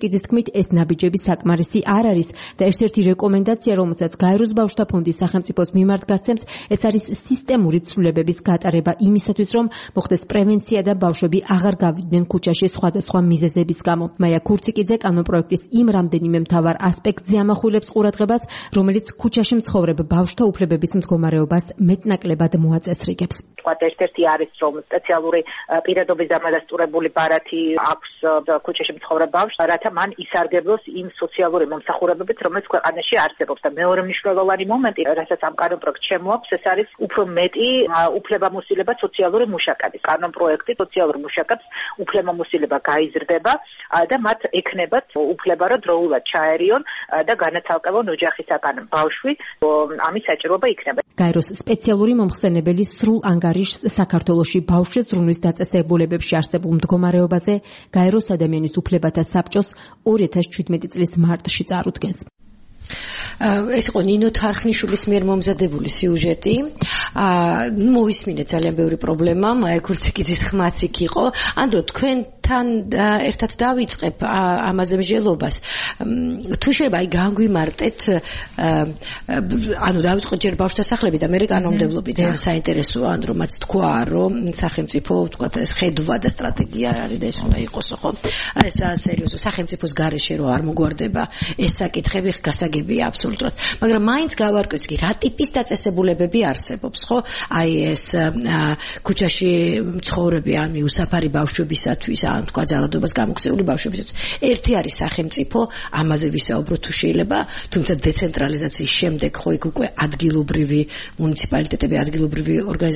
ეს ნაბიჯები საკმარისი არ არის და ერთ-ერთი რეკომენდაცია, რომელსაც გაეროს ბავშვთა ფონდის სახელმწიფოს მიმართ გასცემს, ეს არის სისტემური ცვლილებების გატარება იმისათვის, რომ მოხდეს პრევენცია და ბავშვები აღარ გავიდნენ ქუჩაში სხვადასხვა მიზეზების გამო. მაია ქურციკიძე კანონპროექტის იმ რამდენიმე მთავარ ასპექტზე ამახვილებს ყურადღებას, რომელიც ქუჩაში მცხოვრებ ბავშვთა უფლებების მდგომარეობას მეტნაკლებად მოაწესრიგებს. ერთ-ერთი არის, რომ სპეციალური პირადობის დამადასტურებული ბარათი აქვს ქუჩაში მცხოვრებ ბავშვს, რათა მან ისარგებლოს იმ სოციალური მომსახურებებით, რომელიც ქვეყანაში არსებობს. და მეორე მნიშვნელოვანი მომენტი, რასაც ამ კანონპროექტს შემოაქვს, ეს არის უფრო მეტი უფლებამოსილება სოციალური მუშაკების. კანონპროექტი სოციალურ მუშაკებს უფლებამოსილება გაიზრდება და მათ ექნებათ უფლება, რომ დროულად ჩაერიონ და განაცალკევონ ოჯახისაგან ბავშვი, ამის საჭიროება იქნება. გაეროს სპეციალური მომხსენებელი სრულ ანგარიშს საქართველოში ბავშვის ზრუნვის დაწესებულებებში არსებულ მდგომარეობაზე გაეროს ადამიანის უფლებათა საბჭოს 2017 წლის მარტში წარუდგენს. ეს იყო ნინო თარხნიშვილის მიერ მომზადებული სიუჟეტი. მოვისმინეთ ძალიან ბევრი პრობლემა, მაია ქურციკიძის ხმაც იქ იყო. ანდრო თქვენთან ერთად დავიწყებ ამაზე მსჯელობას. თუ შეიძლება აი განგვიმარტეთ, ანუ დავიწყოთ ჯერ ბავშვთა სახლები და მე კანონმდებლობით ძალიან საინტერესოა, ანდრო მათ თქვა, რომ სახელმწიფო თქვა ეს ხედვა და სტრატეგია არის და ეს უნდა იყოსო, ხო? ეს სერიოზო სახელმწიფოს გარეშე რო არ მოგვარდება ეს საკითხები გასაგებია აბსოლუტურად. მაგრამ მაინც გავარკვევთ კი რა ტიპის დაწესებულებები არსებობს, ხო? აი ეს ქუჩაში მცხოვრები ან მიუსაფარი ბავშვებისათვის, ან თქვა ძალადობას გამოქცეული ბავშვებისათვის. ერთი არის სახელმწიფო, ამაზე ვისაუბროთ თუ შეიძლება, თუმცა დეცენტრალიზაციის შემდეგ ხო იქ უკვე ადგილობრივი მუნიციპალიტეტები, ადგილობრივი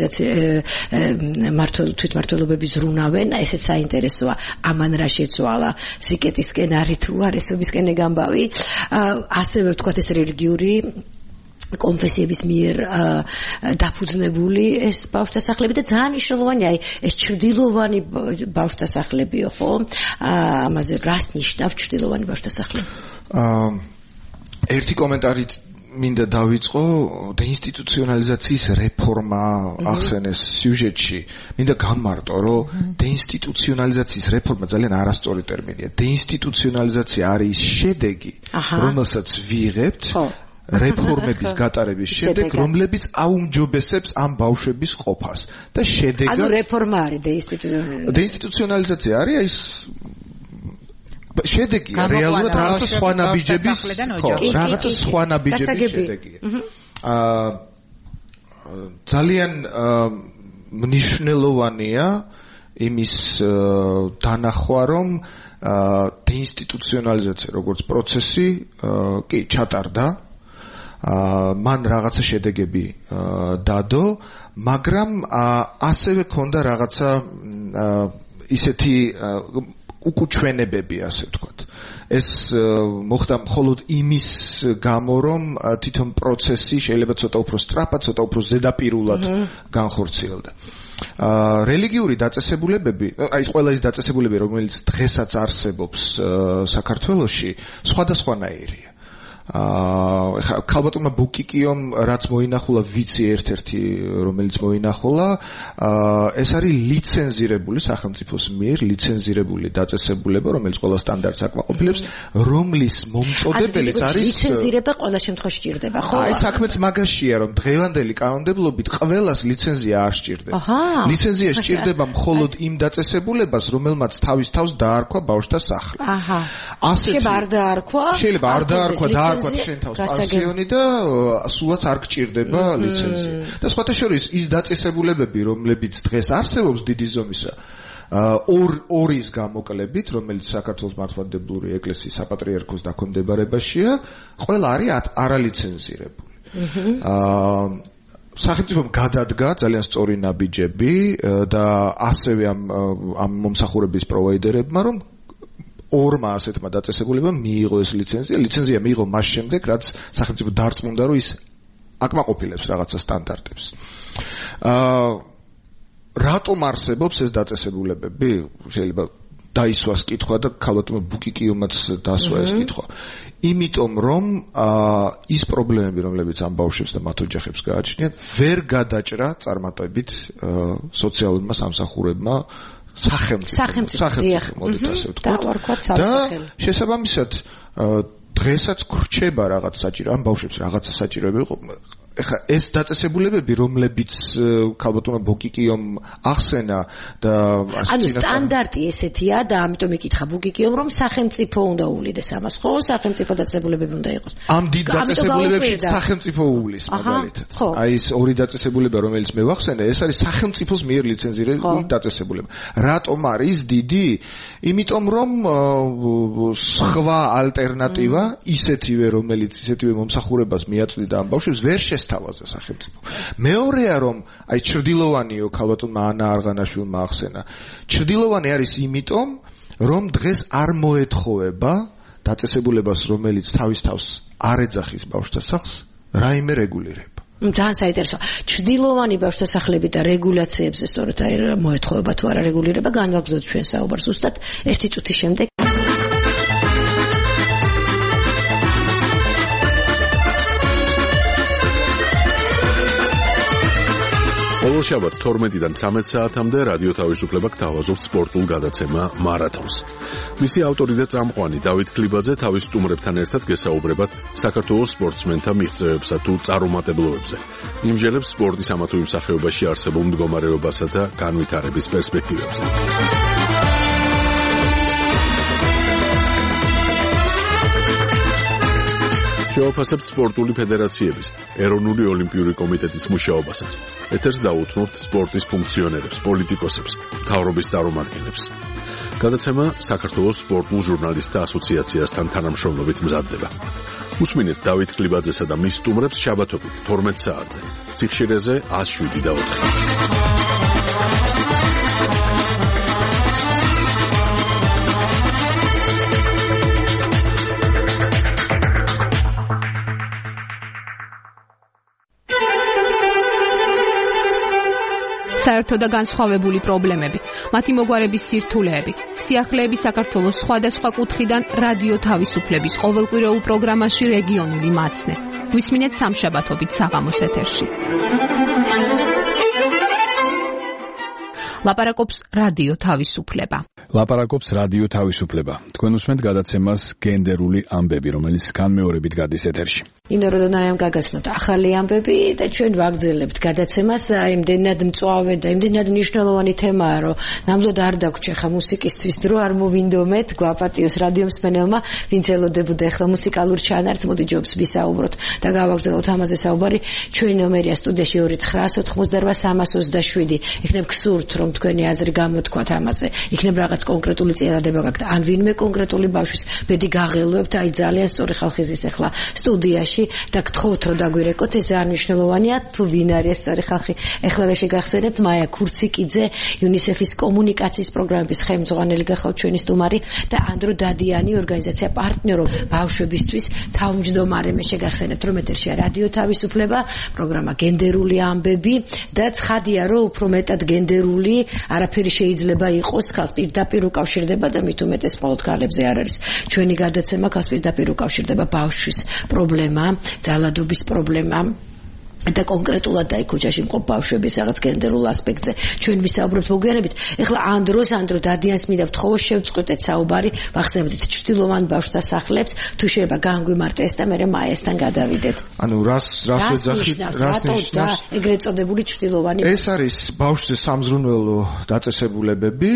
თვითმმართველობები ზრუნავენ, ესეც საინტერესოა. ამან რა შეცვალა სიკეთისკენ არის თუ არ ესობისკენ გამბავი. ასევე ვთქვათ ეს რელიგიური კონფესიების მიერ დაფუძნებული ეს ბავშვთა სახლები და ძალიან მნიშვნელოვანია აი ეს ჩრდილოვანი ბავშვთა სახლებიო, ხო? ამაზე რას ნიშნავს ჩრდილოვანი ბავშვთა სახლები? ერთი კომენტარი მინდა დავიწყო, დეინსტიტუციონალიზაციის რეფორმა ახსენეს სიუჟეტში. მინდა გამარტო, რომ დეინსტიტუციონალიზაციის რეფორმა ძალიან არასწორი ტერმინია. დეინსტიტუციონალიზაცია არის შედეგი, რომელსაც ვიღებთ რეფორმების გატარების შემდეგ, რომლებიც აუმჯობესებს ამ ბავშვების ყოფას. და შედეგად ანუ რეფორმა არის დეინსტიტუციონალიზაცია არის ის შედეგია რეალურად რაღაცა სხვა ნაბიჯების შედეგია. ძალიან მნიშვნელოვანია იმის დანახვა, რომ დეინსტიტუციონალიზაცია როგორც პროცესი კი ჩატარდა, მან რაღაცა შედეგები დადო, მაგრამ ასევე ქონდა რაღაცა ისეთი უკუჩვენებები, ასე ვთქვათ. ეს მოხდა მხოლოდ იმის გამო, რომ თვითონ პროცესი შეიძლება ცოტა უფრო სწრაფად, ცოტა უფრო ზედაპირულად განხორციელდა. რელიგიური დაწესებულებები, აი ეს ყველა ის დაწესებულებები, რომელიც დღესაც არსებობს საქართველოში, სხვადასხვანაირია. ქალბატონმა ბუკიკიომ რაც მოინახულა ვიცი ერთ-ერთი რომელიც მოინახულა ეს არის ლიცენზირებული სახელმწიფოს მიერ ლიცენზირებული დაწესებულება რომელიც ყველა სტანდარტს აკმაყოფილებს რომლის მომწოდებელიც არის ლიცენზირება ყველა შემთხვევაში სჭირდება ხო აი საქმეც მაგაშია რომ დღევანდელი კანონმდებლობით ყველას ლიცენზია არ სჭირდება ლიცენზია სჭირდება მხოლოდ იმ დაწესებულებას რომელმაც თავის თავს დაარქვა ბავშვთა სახლი შეიძლება არ დაარქვა შეიძლება არ დაარქვა შენ თავს პანსიონი და სულაც არ გჭირდება ლიცენზია. და სხვათა შორის ის დაწესებულებები, რომლებიც დღეს არსებობს დიდი ზომისა, ორის გამოკლებით, რომელიც საქართველოს მართლმადიდებლური ეკლესიის საპატრიარქოს დაქვემდებარებაშია, ყველა არის არალიცენზირებული. სახელმწიფომ გადადგა ძალიან სწორი ნაბიჯები და ასევე ამ მომსახურების პროვაიდერებმა, რომ ორმა ასეთმა დაწესებულებამ მიიღო ეს ლიცენზია. ლიცენზია მიიღო მას შემდეგ, რაც სახელმწიფო დარწმუნდა, რომ ის აკმაყოფილებს რაღაცა სტანდარტებს. რატომ არსებობს ეს დაწესებულებები? შეიძლება დაისვას კითხვა და ქალბატონმა ბუკიკიომაც დასვა ეს კითხვა. იმიტომ რომ ის პრობლემები, რომლებიც ამ ბავშვებს და მათ ოჯახებს გააჩნიათ, ვერ გადაჭრა წარმატებით სოციალურმა სამსახურებმა სახელმწიფო მოდით ასე ვთქვათ და შესაბამისად დღესაც გრჩება რაღაც საჭირო ამ ბავშვებს რაღაცა საჭიროები იყო ეხლა ეს დაწესებულებები რომლებიც ქალბატონმა ბუკიკიომ ახსენა და ანუ სტანდარტი ესეთია და ამიტომ იკითხა ბუკიკიომ რომ სახელმწიფო უნდა უვლიდეს ამას ხო სახელმწიფო დაწესებულებები უნდა იყოს ამ დიდ დაწესებულებებში სახელმწიფო უვლის მაგალითად აი ეს ორი დაწესებულება რომელიც მე ვახსენე ეს არის სახელმწიფოს მიერ ლიცენზირებული დაწესებულება რატომ არის დიდი იმიტომ რომ სხვა ალტერნატივა ისეთივე რომელიც ისეთივე მომსახურებას მიაწვდიდა ამ ბავშვებს ვერ შესთავაზა სახელმწიფო. მეორეა რომ აი ჩრდილოვანიო ქალბატონმა ანა არღანაშვილმა ახსენა. ჩრდილოვანი არის იმიტომ რომ დღეს არ მოეთხოვება დაწესებულებას რომელიც თავის თავს არ ეძახის ბავშვთა სახლს რაიმე რეგულირება. ძალიან საინტერესო. ჩრდილოვანი ბავშვთა სახლები და რეგულაციებზე სწორედ აი მოეთხოვება თუ არა რეგულირება განვაგრძელოთ ჩვენ საუბარს ზუსტად ერთი წუთის შემდეგ. ყოველ შაბათს 12-დან 13 საათამდე რადიო თავისუფლება გთავაზობს სპორტულ გადაცემა მარათონს. მისი ავტორი და წამყვანი დავით ქლიბაძე თავის სტუმრებთან ერთად გესაუბრებათ საქართველოს სპორტსმენთა მიღწევებსა თუ წარუმატებლობებზე. იმჟელებს სპორტის ამა თუ იმ სახეობაში არსებულ მდგომარეობასა და განვითარების პერსპექტივებზე. შევაფასებთ სპორტული ფედერაციების, ეროვნული ოლიმპიური კომიტეტის მუშაობასაც. ეთერს დაუთმობთ სპორტის ფუნქციონერებს, პოლიტიკოსებს, მთავრობის წარმომადგენლებს. გადაცემა საქართველოს სპორტულ ჟურნალისტთა ასოციაციასთან თანამშრომლობით მზადდება. უსმინეთ დავით ქლიბაძესა და მის სტუმრებს შაბათობით 12 საათზე. სიხშირეზე 107.4. საერთო და განსხვავებული პრობლემები, მათი მოგვარების სირთულეები, სიახლეები საქართველოს სხვადასხვა კუთხიდან რადიო თავისუფლების ყოველკვირეულ პროგრამაში რეგიონული მაცნე. გვისმინეთ სამშაბათობით საღამოს ეთერში. ლაპარაკობს რადიო თავისუფლება. ლაპარაკობს რადიო თავისუფლება. თქვენ უსმენთ გადაცემას გენდერული ამბები, რომელიც განმეორებით გადის ეთერში. ინოროდონაიამ გაგაცნოთ ახალი ამბები და ჩვენ ვაგრძელებთ გადაცემას და იმდენად მწვავე და იმდენად მნიშვნელოვანი თემაა, რომ ნამდვილად არ დაგვრჩა ხა მუსიკისთვის დრო არ მოვინდომეთ, გვაპატიოს რადიო მსმენელმა, ვინც ელოდებოდა ახლა მუსიკალურ ჩანართს, მოდი ჯობს ვისაუბროთ და გავაგრძელოთ ამაზე საუბარი. ჩვენი ნომერია სტუდიაში 2988327. იქნებ გსურთ რომ თქვენი აზრი გამოთქვათ ამაზე. იქნებ რაღაც კონკრეტული წინადადება გაქვთ, ან ვინმე კონკრეტული ბავშვის ბედი გაღელვებთ, აი ძალიან სწორი ხალხი ზის ახლა სტუდიაში და გთხოვთ რომ დაგვირეკოთ, ეს ძალიან მნიშვნელოვანია, თუ ვინ არის სწორი ხალხი. ეხლა შეგახსენებთ მაია ქურციკიძე, UNICEF-ის კომუნიკაციის პროგრამების ხელმძღვანელი გახავთ ჩვენი სტუმარი და ანდრო დადიანი ორგანიზაცია პარტნიორო ბავშვებისთვის თავმჯდომარე. მე შეგახსენებთ რომ ეთერშია რადიო თავისუფლება, პროგრამა გენდერული ამბები და ცხადია რომ უფრო მეტად გენდერული არაფერი შეიძლება იყოს ხალხს პირდაპირ უკავშირდება და მით უმეტეს მხოლოდ ქალებზე არ არის. ჩვენი გადაცემა ხალხს პირდაპირ უკავშირდება ბავშვის პრობლემა, ძალადობის პრობლემა და კონკრეტულად აი ქუჩაში მყოფ ბავშვების რაღაც გენდერულ ასპექტზე ჩვენ ვისაუბრებთ მოგვიანებით. ეხლა ანდრო დადიანს მინდა ვთხოვო შევწყვეტეთ საუბარი, ვახსენებთ ჩრდილოვან ბავშვთა სახლებს, თუ შეიძლება განგვიმარტე ეს და მე მაესთან გადავიდეთ. ანუ რას ვეძახით, და ეგრეთ წოდებული ჩრდილოვანი ეს არის ბავშვზე სამზრუნველო დაწესებულებები,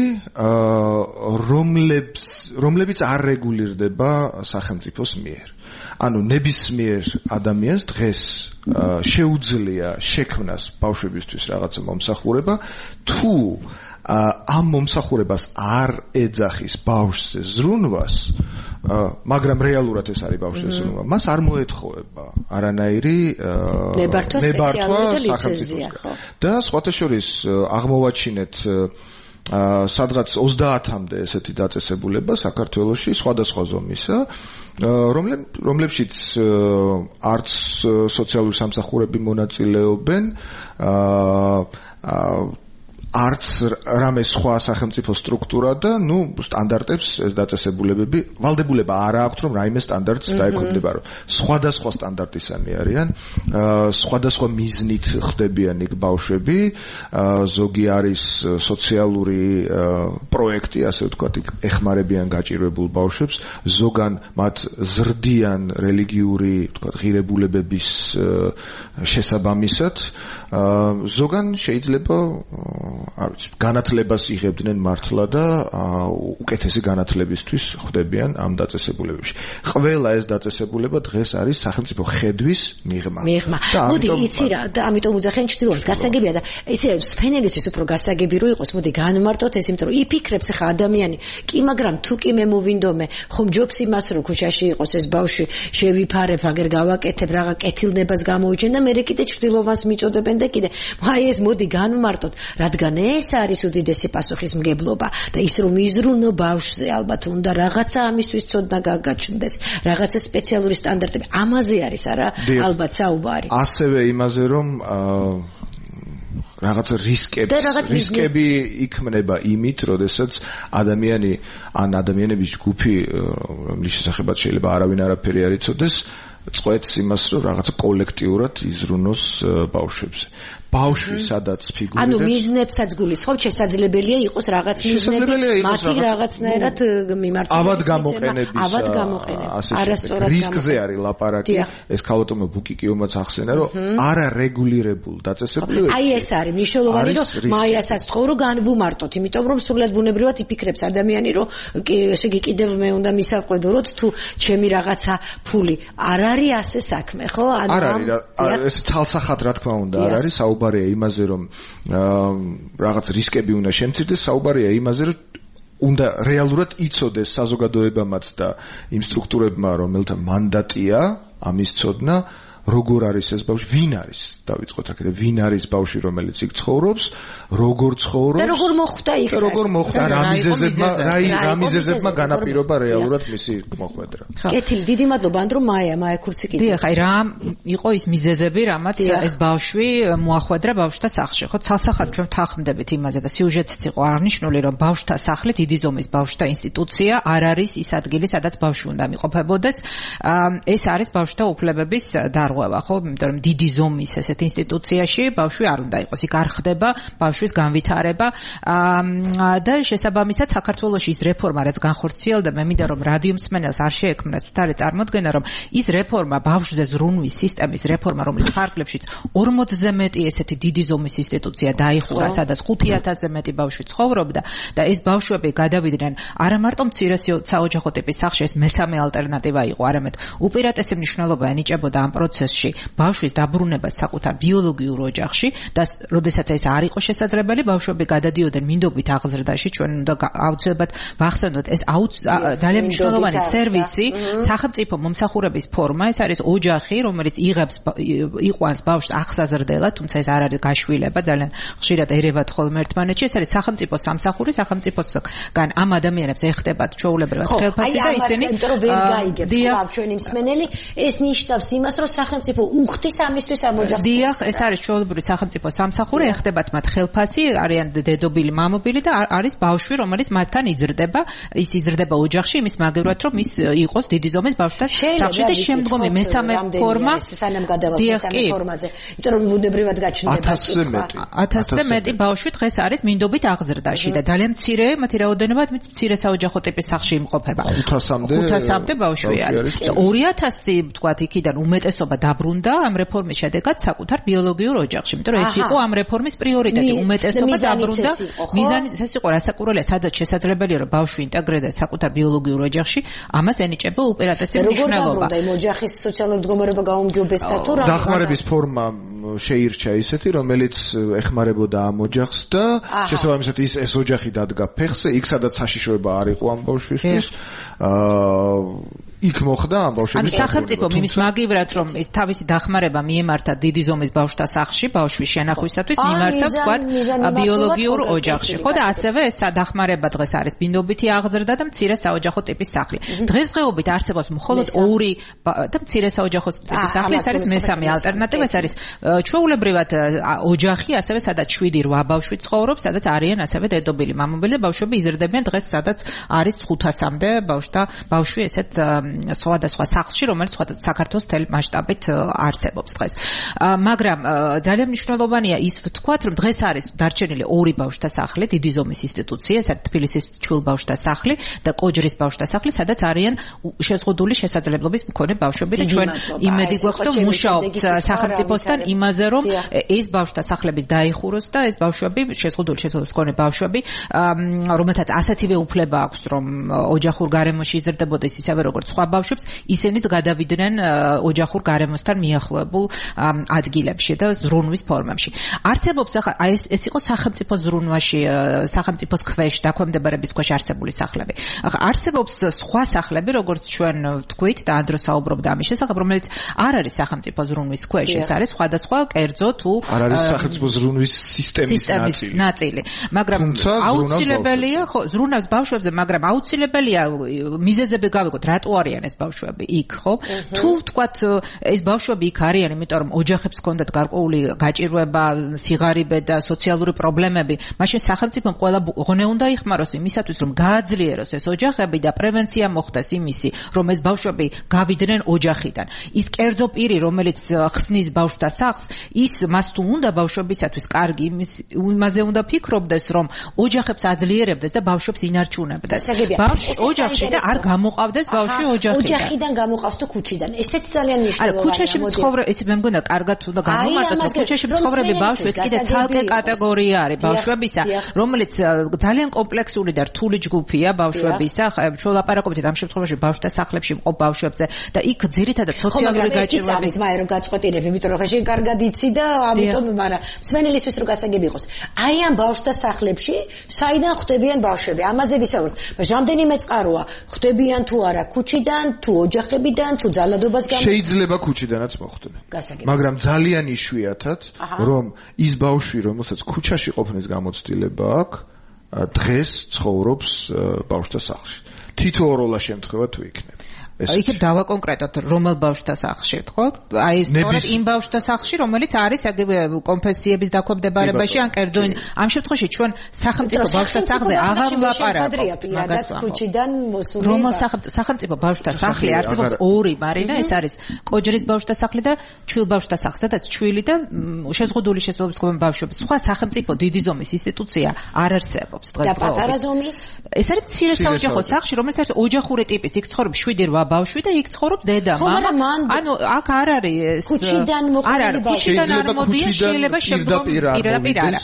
რომლებიც არ რეგულირდება სახელმწიფოს მიერ. ანუ ნებისმიერ ადამიანს დღეს შეუძლია შექმნას ბავშვებისთვის რაღაცა მომსახურება, თუ ამ მომსახურებას არ ეძახის ბავშვზე ზრუნვას, მაგრამ რეალურად ეს არის ბავშვზე ზრუნვა, მას არ მოეთხოვება არანაირი ნებართვა სპეციალური ლიცენზია, ხო? და სხვათა შორის აღმოვაჩინეთ სადღაც 30-მდე ესეთი დაწესებულება საქართველოში სხვადასხვა ზომისა, რომლებშიც არც სოციალური სამსახურები მონაწილეობენ, არც რამე სხვა სახელმწიფო სტრუქტურა და სტანდარტებს ეს დაწესებულებები ვალდებულება არ აქვს რომ რაიმე სტანდარტს დაექვემდებარო. სხვადასხვა სტანდარტისანი არიან, სხვადასხვა მიზნით ხდებიან იქ ბავშვები, ზოგი არის სოციალური პროექტი, ასე ვთქვათ, იქ ეხმარებიან გაჭირვებულ ბავშვებს, ზოგან მათ ზრდიან რელიგიური, ვთქვათ, ღირებულებების შესაბამისად, ზოგან შეიძლება განათლებას იღებდნენ მართლა და უკეთესი განათლებისთვის ხდებიან ამ დაწესებულებებში. ყველა ეს დაწესებულება დღეს არის სახელმწიფო ხედვის მიღმა. მოდი, იცი რა, და ამიტომ უძახიან ჩრდილოეთს გასაგებია და იცი სფენელისთვის უფრო გასაგები რო იყოს, მოდი განმარტოთ ეს, იმიტომ რომ იფიქრებს ხა ადამიანი, კი მაგრამ თუ კი მე მოვინდომე, ხომ ჯობს იმას რომ ქუჩაში იყოს ეს ბავშვი, შევიფარებ, აგერ გავაკეთებ, რაღა კეთილნებას გამოვიჩენ და მე კიდე ჩრდილოვანს მიწოდებენ და კიდე აი ეს მოდი განმარტოთ, რადგან ეს არის უდიდესი პასუხისმგებლობა და ის რომ იზრუნო ბავშვზე ალბათ უნდა რაღაცა ამისთვის ცოდნა გაგაჩნდეს, რაღაცა სპეციალური სტანდარტები, ამაზე არის არა ალბათ საუბარი. ასევე იმაზე რომ რაღაცა რისკები იქმნება იმით, როდესაც ადამიანი ან ადამიანების ჯგუფი, რომლის შესახებაც შეიძლება არავინ არაფერი არ იცოდეს, წყვეტს იმას, რომ რაღაცა კოლექტიურად იზრუნოს ბავშვებზე. ბავშვი სადაც ფიგურირებს. ანუ მიზნებსაც გულისხმობ, შესაძლებელია იყოს რაღაც მიზნები, მათი რაღაცნაირად მიმართულება. ავად გამოყენების. არასწორად რისკზე არის ლაპარაკი. ეს ქალბატონო ბუკიკიომაც ახსენა, რომ არა რეგულირებულ დაწესებულებებში. აი ეს არის მნიშვნელოვანი, რომ მაიასაც თხოვრო განვუმარტოთ, იმიტომ რომ სულად ბუნებრივად იფიქრებს ადამიანი, რომ ესე იგი კიდევ მე უნდა მისაყვედუროთ თუ ჩემი რაღაცა ფული არ არის ასე საქმე, ხო? არ არის, ეს ცალსახად რა თქმა უნდა არ არის. საუბარია იმაზე, რომ რაღაც რისკები უნდა შემცირდეს, საუბარია იმაზე, რომ უნდა რეალურად იცოდეს საზოგადოებამაც და იმ სტრუქტურებმა, რომელთა მანდატია ამის ცოდნა, როგორ არის ეს ბავშვი, ვინ არის, დავიწყოთ აქედან, ვინ არის ბავშვი, რომელიც იქ ცხოვრობს, როგორ ცხოვრობს და როგორ მოხვდა იქ, რა მიზეზებმა განაპირობა რეალურად მისი მოხვედრა. კეთილი, დიდი მადლობა ანდრო, მაია ქურციკიძე. დიახ, აი რა იყო ის მიზეზები, რამაც ეს ბავშვი მოახვედრა ბავშვთა სახლში, ხო, ცალსახად ჩვენ თანხმდებით იმაზე და სიუჟეტიც იყო აღნიშნული, რომ ბავშვთა სახლი დიდი ზომის ბავშვთა ინსტიტუცია არ არის ის ადგილი, სადაც ბავშვი უნდა მიყოფებოდეს. ეს არის ბავშვთა უფლებების დარღვევა, ხო, იმიტომ რომ დიდი ზომის ესეთ ინსტიტუციაში ბავშვი არ უნდა იყოს, იქ არ ხდება ბავშვის განვითარება და შესაბამისად საქართველოში ის რეფორმა, რაც განხორციელდა, მე მინდა რომ რადიო მსმენელს არ შეექმნას მთარი წარმოდგენა, რომ ის რეფორმა, ბავშვზე ზრუნვის სისტემის რეფორმა, რომელიც ხარკლებშიც 40-ზე მეტი ესეთი დიდი ზომის ინსტიტუცია დაიხურა, სადაც 5000-ზე მეტი ბავშვი ცხოვრობდა და ეს ბავშვები გადავიდნენ არა მარტო მცირე საოჯახო ტიპის სახლში, ეს მესამე ალტერნატივა იყო, არამედ უპირატესი მნიშვნელობა ენიჭებოდა ამ პროცესში ბავშვის დაბრუნებას საკუთარ ბიოლოგიურ ოჯახში და როდესაც ეს არ იყო შესაძლებელი, ბავშვები გადადიოდნენ მინდობით აღზრდაში. ჩვენ უნდა აუცილებლად ვახსენოთ, ეს ძალიან მნიშვნელოვანი სერვისი, სახელმწიფო მომსახურების ფორმა, ეს არის ოჯახი, რომელიც იყვანს ბავშვს აღსაზრდელად, თუმცა ეს არ არის გაშვილება, ძალიან ხშირად ერევათ ხოლმე ერთმანეთში, ეს არის სახელმწიფო სამსახური, სახელმწიფოსგან ამ ადამიანებს ეხდებათ ჩვეულებრივად ხელფასი და ისინი ვერ გაიგებს კლავ ჩვენი მსმენელი, ეს ნიშნავს იმას, რომ სახელმწიფო უხდის ამისთვის ამ ოჯახს. დიახ, ეს არის ჩვეულებრივი სახელმწიფო სამსახური, ეხდებათ მათ ხელფასი, არიან დედობილი, მამობილი და არის ბავშვი, რომელიც მათთან იზრდება, ის იზრდება ოჯახში, იმის მაგერად, რომ ის იყოს დიდი ზომის ბავშვთა სახლში და შემდგომი მესამე ფორმა, სანამ გადავალთ მესამე ფორმაზე, იმიტომ რომ ბუნებრივად გაჩნდება 1000-ზე მეტი ბავშვი დღეს არის მინდობით აღზრდაში და ძალიან მცირე, მათი რაოდენობა მცირე საოჯახო ტიპის სახლში იმყოფება. 500-მდე ბავშვი არის. 2000 თქვათ იქიდან უმეტესობა დაბრუნდა ამ რეფორმის შედეგად საკუთარ ბიოლოგიურ ოჯახში, იმიტომ რომ ეს იყო ამ რეფორმის პრიორიტეტი, უმეტესობა დაბრუნდა. მიზანი ეს იყო, რასაკურველია, სადაც შესაძლებელია რომ ბავშვი ინტეგრირდეს საკუთარ ბიოლოგიურ ოჯახში, ამას ენიჭება უპირატესი მნიშვნელობა. როგორ დაბრუნდა იმ ოჯახის სოციალური მდგომარეობა გაუმჯობესდა თუ რა? დახმარების ფორმა შეირჩა ისეთი, რომელიც ეხმარებოდა ამ ოჯახს და შესაბამისად ეს ოჯახი დადგა ფეხზე, იქ სადაც საშიშროება არ იყო ამ ბავშვისთვის. იქ მოხდა ამ ბავშვების სახელმწიფო იმის მაგივრად რომ ეს თავისი დახმარება მიემართა დიდი ზომის ბავშვთა სახლში ბავშვის შენახვისათვის მიმართა თქვა ბიოლოგიურ ოჯახში ხო და ასევე ეს დახმარება დღეს არის ბინდობითი აღზრდა და მცირე საოჯახო ტიპის სახლი დღესდღეობით არსებობს მხოლოდ ორი და მცირე საოჯახო ტიპის სახლი ეს არის მესამე ალტერნატივა ეს არის ჩვეულებრივად ოჯახი ასევე სადაც 7-8 ბავშვი ცხოვრობს სადაც არიან ასევე დედობილი მამობელი და ბავშვები იზრდებიან დღეს სადაც არის 500-მდე ბავშვი ესეთ სხვადასხვა სახლში რომელიც საქართველოს მთელი მასშტაბით არსებობს დღეს მაგრამ ძალიან მნიშვნელოვანია ის ვთქვათ რომ დღეს არის დარჩენილი ორი ბავშვთა სახლი დიდი ზომის ინსტიტუცია ეს არის თბილისის ჩულ ბავშვთა სახლი და კოჯრის ბავშვთა სახლი სადაც არიან შეზღუდული შესაძლებლობის მქონე ბავშვები და ჩვენ იმედი გვაქვს რომ მუშაობთ სახელმწიფოსთან იმაზე რომ ეს ბავშვთა სახლების დაიხუროს და ეს ბავშვები შეზღუდული შესაძლებლობის მქონე ბავშვები რომელთაც ასეთივე უფლება აქვს რომ ოჯახურ გარემოში იზრდებოდეს ისევე როგორც სხვა ბავშვებს ისინიც გადავიდნენ ოჯახურ გარემოსთან მიახლოებულ ადგილებში და ზრუნვის ფორმებში არსებობს ახლა ეს იყო სახელმწიფოს ზრუნვაში სახელმწიფოს ქვეშ დაქვემდებარების ქვეშ არსებული სახლები ახლა არსებობს სხვა სახლები როგორც ჩვენ ვთქვით და ანდრო საუბრობდა ამის შესახებ რომელიც არ არის სახელმწიფო ზრუნვის ქვეშ ეს არის სხვადასხვა კერძო თუ არ არის სახელმწიფო ზრუნვის სისტემის ნაწილი მაგრამ აუცილებელია ხო ზრუნავს ბავშვებზე მაგრამ აუცილებელია მიზეზები გავიგოთ რატო არიან ეს ბავშვები იქ ხო თუ თქვათ ეს ბავშვები იქ არიან იმიტომ რომ ოჯახებს ჰქონდათ გარკვეული გაჭირვება სიღარიბე და სოციალური პრობლემები მაშინ სახელმწიფომ ყველა ღონე უნდა იხმაროს იმისათვის რომ გააძლიეროს ეს ოჯახები და პრევენცია მოხდეს იმისი რომ ეს ბავშვები გავიდნენ ოჯახიდან ის კერძო პირი რომელიც ხსნის ბავშვთა სახლს ის მას თუ უნდა ბავშვებისათვის კარგი იმაზე უნდა ფიქრობდეს რომ ოჯახებს აძლიერებდეს და ბავშვებს ინარჩუნებდეს ბავშვი ოჯახში და არ გამოყავდეს ბავშვი ოჯახიდან გამოყავს თუ ქუჩიდან ესეც ძალიან მნიშვნელოვანია ქუჩაში მცხოვრები ეს მე მგონა კარგად უნდა გამომართოთ რომ ქუჩაში მცხოვრები ბავშვი ეს კიდე ცალკე კატეგორია არის ბავშვებისა რომელიც ძალიან კომპლექსური და რთული ჯგუფია ბავშვებისა ჩვენ ლაპარაკობთ ამ შემთხვევაში ბავშვთა სახლებში მყოფ ბავშვებზე და იქ ძირითადად სოციალური გაჭირვების მაი რომ გაწყვეტინებ იმიტომ რომ ხეში კარგად იცი და ამიტომ მაგრამ მსმენელისთვის რომ გასაგები იყოს აი ამ ბავშვთა სახლებში საიდან ხვდებიან ბავშვები ამაზე ვისაუბროთ რამდენიმე წყაროა ხვდებიან თუ არა ქუჩიდან თუ ოჯახებიდან თუ ძალადობასგან შეიძლება ქუჩიდანაც მოხვდნენ მაგრამ ძალიან იშვიათად რომ ის ბავშვი რომელსაც ქუჩაში ყოფნის გამოცდილება აქვს დღეს ცხოვრობს ბავშვთა სახლში თითოეულა შემთხვევა თუ იქნება იქ დავაკონკრეტოთ რომელ ბავშვთა სახლში ხო? აი სწორედ იმ ბავშვთა სახლში რომელიც არის აგივე კონფესიების დაქვემდებარებაში ან კერძო ამ შემთხვევაში ჩვენ სახელმწიფო ბავშვთა სახლზე აღარ ვლაპარაკობთ მაგას ქუჩიდან მოსული რომელ სახელმწიფო ბავშვთა სახლი არსებობს ორი მარინა ეს არის კოჯრის ბავშვთა სახლი და ჩვილ ბავშვთა სახლი სადაც ჩვილი და შეზღუდული შესაძლებლობის მქონე ბავშვები სხვა სახელმწიფო დიდი ზომის ინსტიტუცია არ არსებობს დღეს და პატარა ზომის ეს არის მცირე საოჯახო სახლი რომელიც არის ოჯახური ტიპის იქ ცხოვრობს 7-8 ბავშვი და იქ ცხოვრობს დედა მამა ანუ აქ არ არის ქუჩიდან მოყოლილი ბავშვი ქუჩიდან არ მოდიან შეიძლება პირდაპირ არა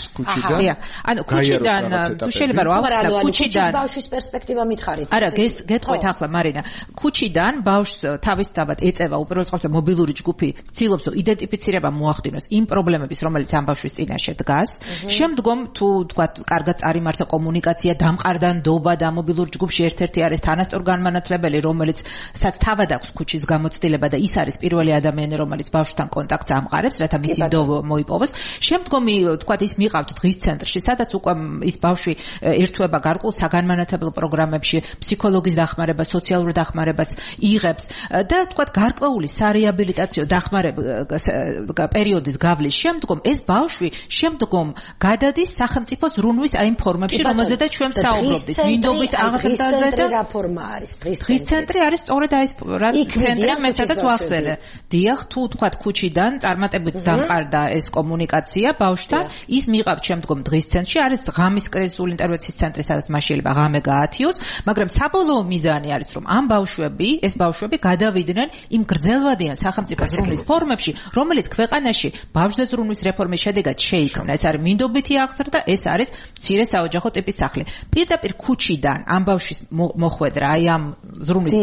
ანუ ქუჩიდან თუ შეიძლება რომ ავხსნა ქუჩიდან ბავშვის პერსპექტივა მითხარით არა გეტყვით ახლა მარინა ქუჩიდან ბავშვს თავისთავად ეწევა უპირველეს მობილური ჯგუფი ცდილობს რომ იდენტიფიცირება მოახდინოს იმ პრობლემების რომელიც ამ ბავშვის წინაშე დგას შემდგომ თუ თქვა კარგად წარიმართა კომუნიკაცია დამყარდანდობა და მობილურ ჯგუფში ერთ-ერთი არის თანასწორ განმანათლებელი რომელიც სადაც თავად აქვს ქუჩის გამოცდილება და ის არის პირველი ადამიანი რომელიც ბავშვთან კონტაქტს ამყარებს რათა მისი ნდობა მოიპოვოს შემდგომი თქვა ის მიყავთ დღის ცენტრში სადაც უკვე ის ბავშვი ერთვება გარკვეულ საგანმანათლებლო პროგრამებში ფსიქოლოგის დახმარებას სოციალურ დახმარებას იღებს და თქვა გარკვეული სარეაბილიტაციო დახმარების პერიოდის გავლის შემდგომ ეს ბავშვი შემდგომ გადადის სახელმწიფო ზრუნვის აი ფორმებში რომელზედაც ჩვენ საუბრობდით მინდობით აღზრდაზე და რა ფორმა არის დღის ცენტრი არის სწორედ აი ეს ცენტრი მე სადაც ვახსენე დიახ თუ თქვა ქუჩიდან წარმატებით დამყარდა ეს კომუნიკაცია ბავშვთან ის მიყავთ შემდგომ დღის ცენტრში არის ღამის კრიზისული ინტერვენციის ცენტრი სადაც მას შეიძლება ღამე გაათიოს მაგრამ საბოლოო მიზანი არის რომ ამ ეს ბავშვები გადავიდნენ იმ გრძელვადიან სახელმწიფო ზრუნვის ფორმებში რომელიც ქვეყანაში ბავშვთა ზრუნვის რეფორმის შედეგად შეიქმნა ეს არის მინდობითი აღზრდა ეს არის მცირე საოჯახო ტიპის სახლი პირდაპირ ქუჩიდან ამ ბავშვის მოხვედრა აი ამ ზრუნვის ფორმებში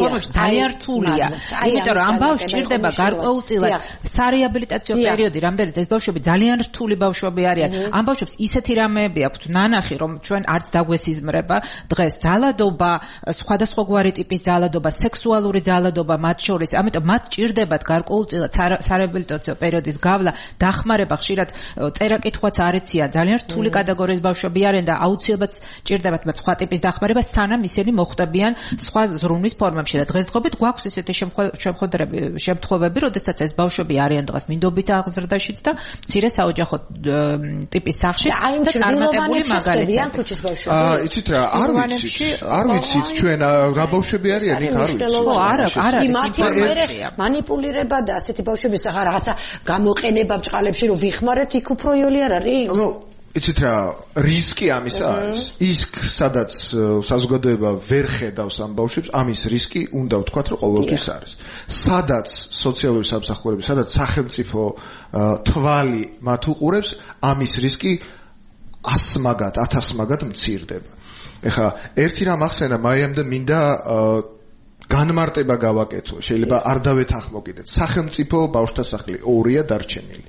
ძალიან რთულია. იმიტომ რომ ამ ბავშვს ჭირდება გარკვეულწილად სარეაბილიტაციო პერიოდი, რამდენიც ეს ბავშვები ძალიან რთული ბავშვები არიან. ამ ბავშვებს ისეთი რამეები აქვთ ნანახი, რომ ჩვენ არც დაგვესიზმრება დღეს ძალადობა, სხვადასხვაგვარი ტიპის ძალადობა, სექსუალური ძალადობა მათ შორის. ამიტომ მათ ჭირდებათ გარკვეულწილად სარეაბილიტაციო პერიოდის გავლა, დახმარება, ხშირად წერა-კითხვაც არ ეციან. ძალიან რთული კატეგორიის ბავშვები არიან და აუცილებლად ჭირდებათ მათ სხვა ტიპის დახმარება, სანამ ისინი მოხვდებიან სხვა ზრუნვის ფორმებში. და დღესდღეობით გვაქვს ისეთი შემთხვევები, როდესაც ეს ბავშვები არიან დღეს მინდობით აღზრდაშიც და მცირე საოჯახო ტიპის სახლში წარმატებული მაგალითები. იცით რა, არ ვიცით ჩვენ რა ბავშვები არიან, იქ არ ვიცით. არა, მანიპულირება და ასეთი ბავშვების რაღაცა გამოყენება ბჭყალებში რომ ვიხმარეთ, იქ უფრო იოლი არ არის? იცით რა, რისკი ამისა არის. ის სადაც საზოგადოება ვერ ხედავს ამ ბავშვებს, ამის რისკი უნდა ვთქვათ, რომ ყოველთვის არის. სადაც სოციალური სამსახურები, სადაც სახელმწიფო თვალი მათ უყურებს, ამის რისკი 1000 მაგად მცირდება. ეხლა ერთი რამ ახსენა, მაიამდე მინდა განმარტება გავაკეთო, შეიძლება არ დავეთანხმო კიდეც. სახელმწიფო ბავშვთა სახლი 2-ია დარჩენილი.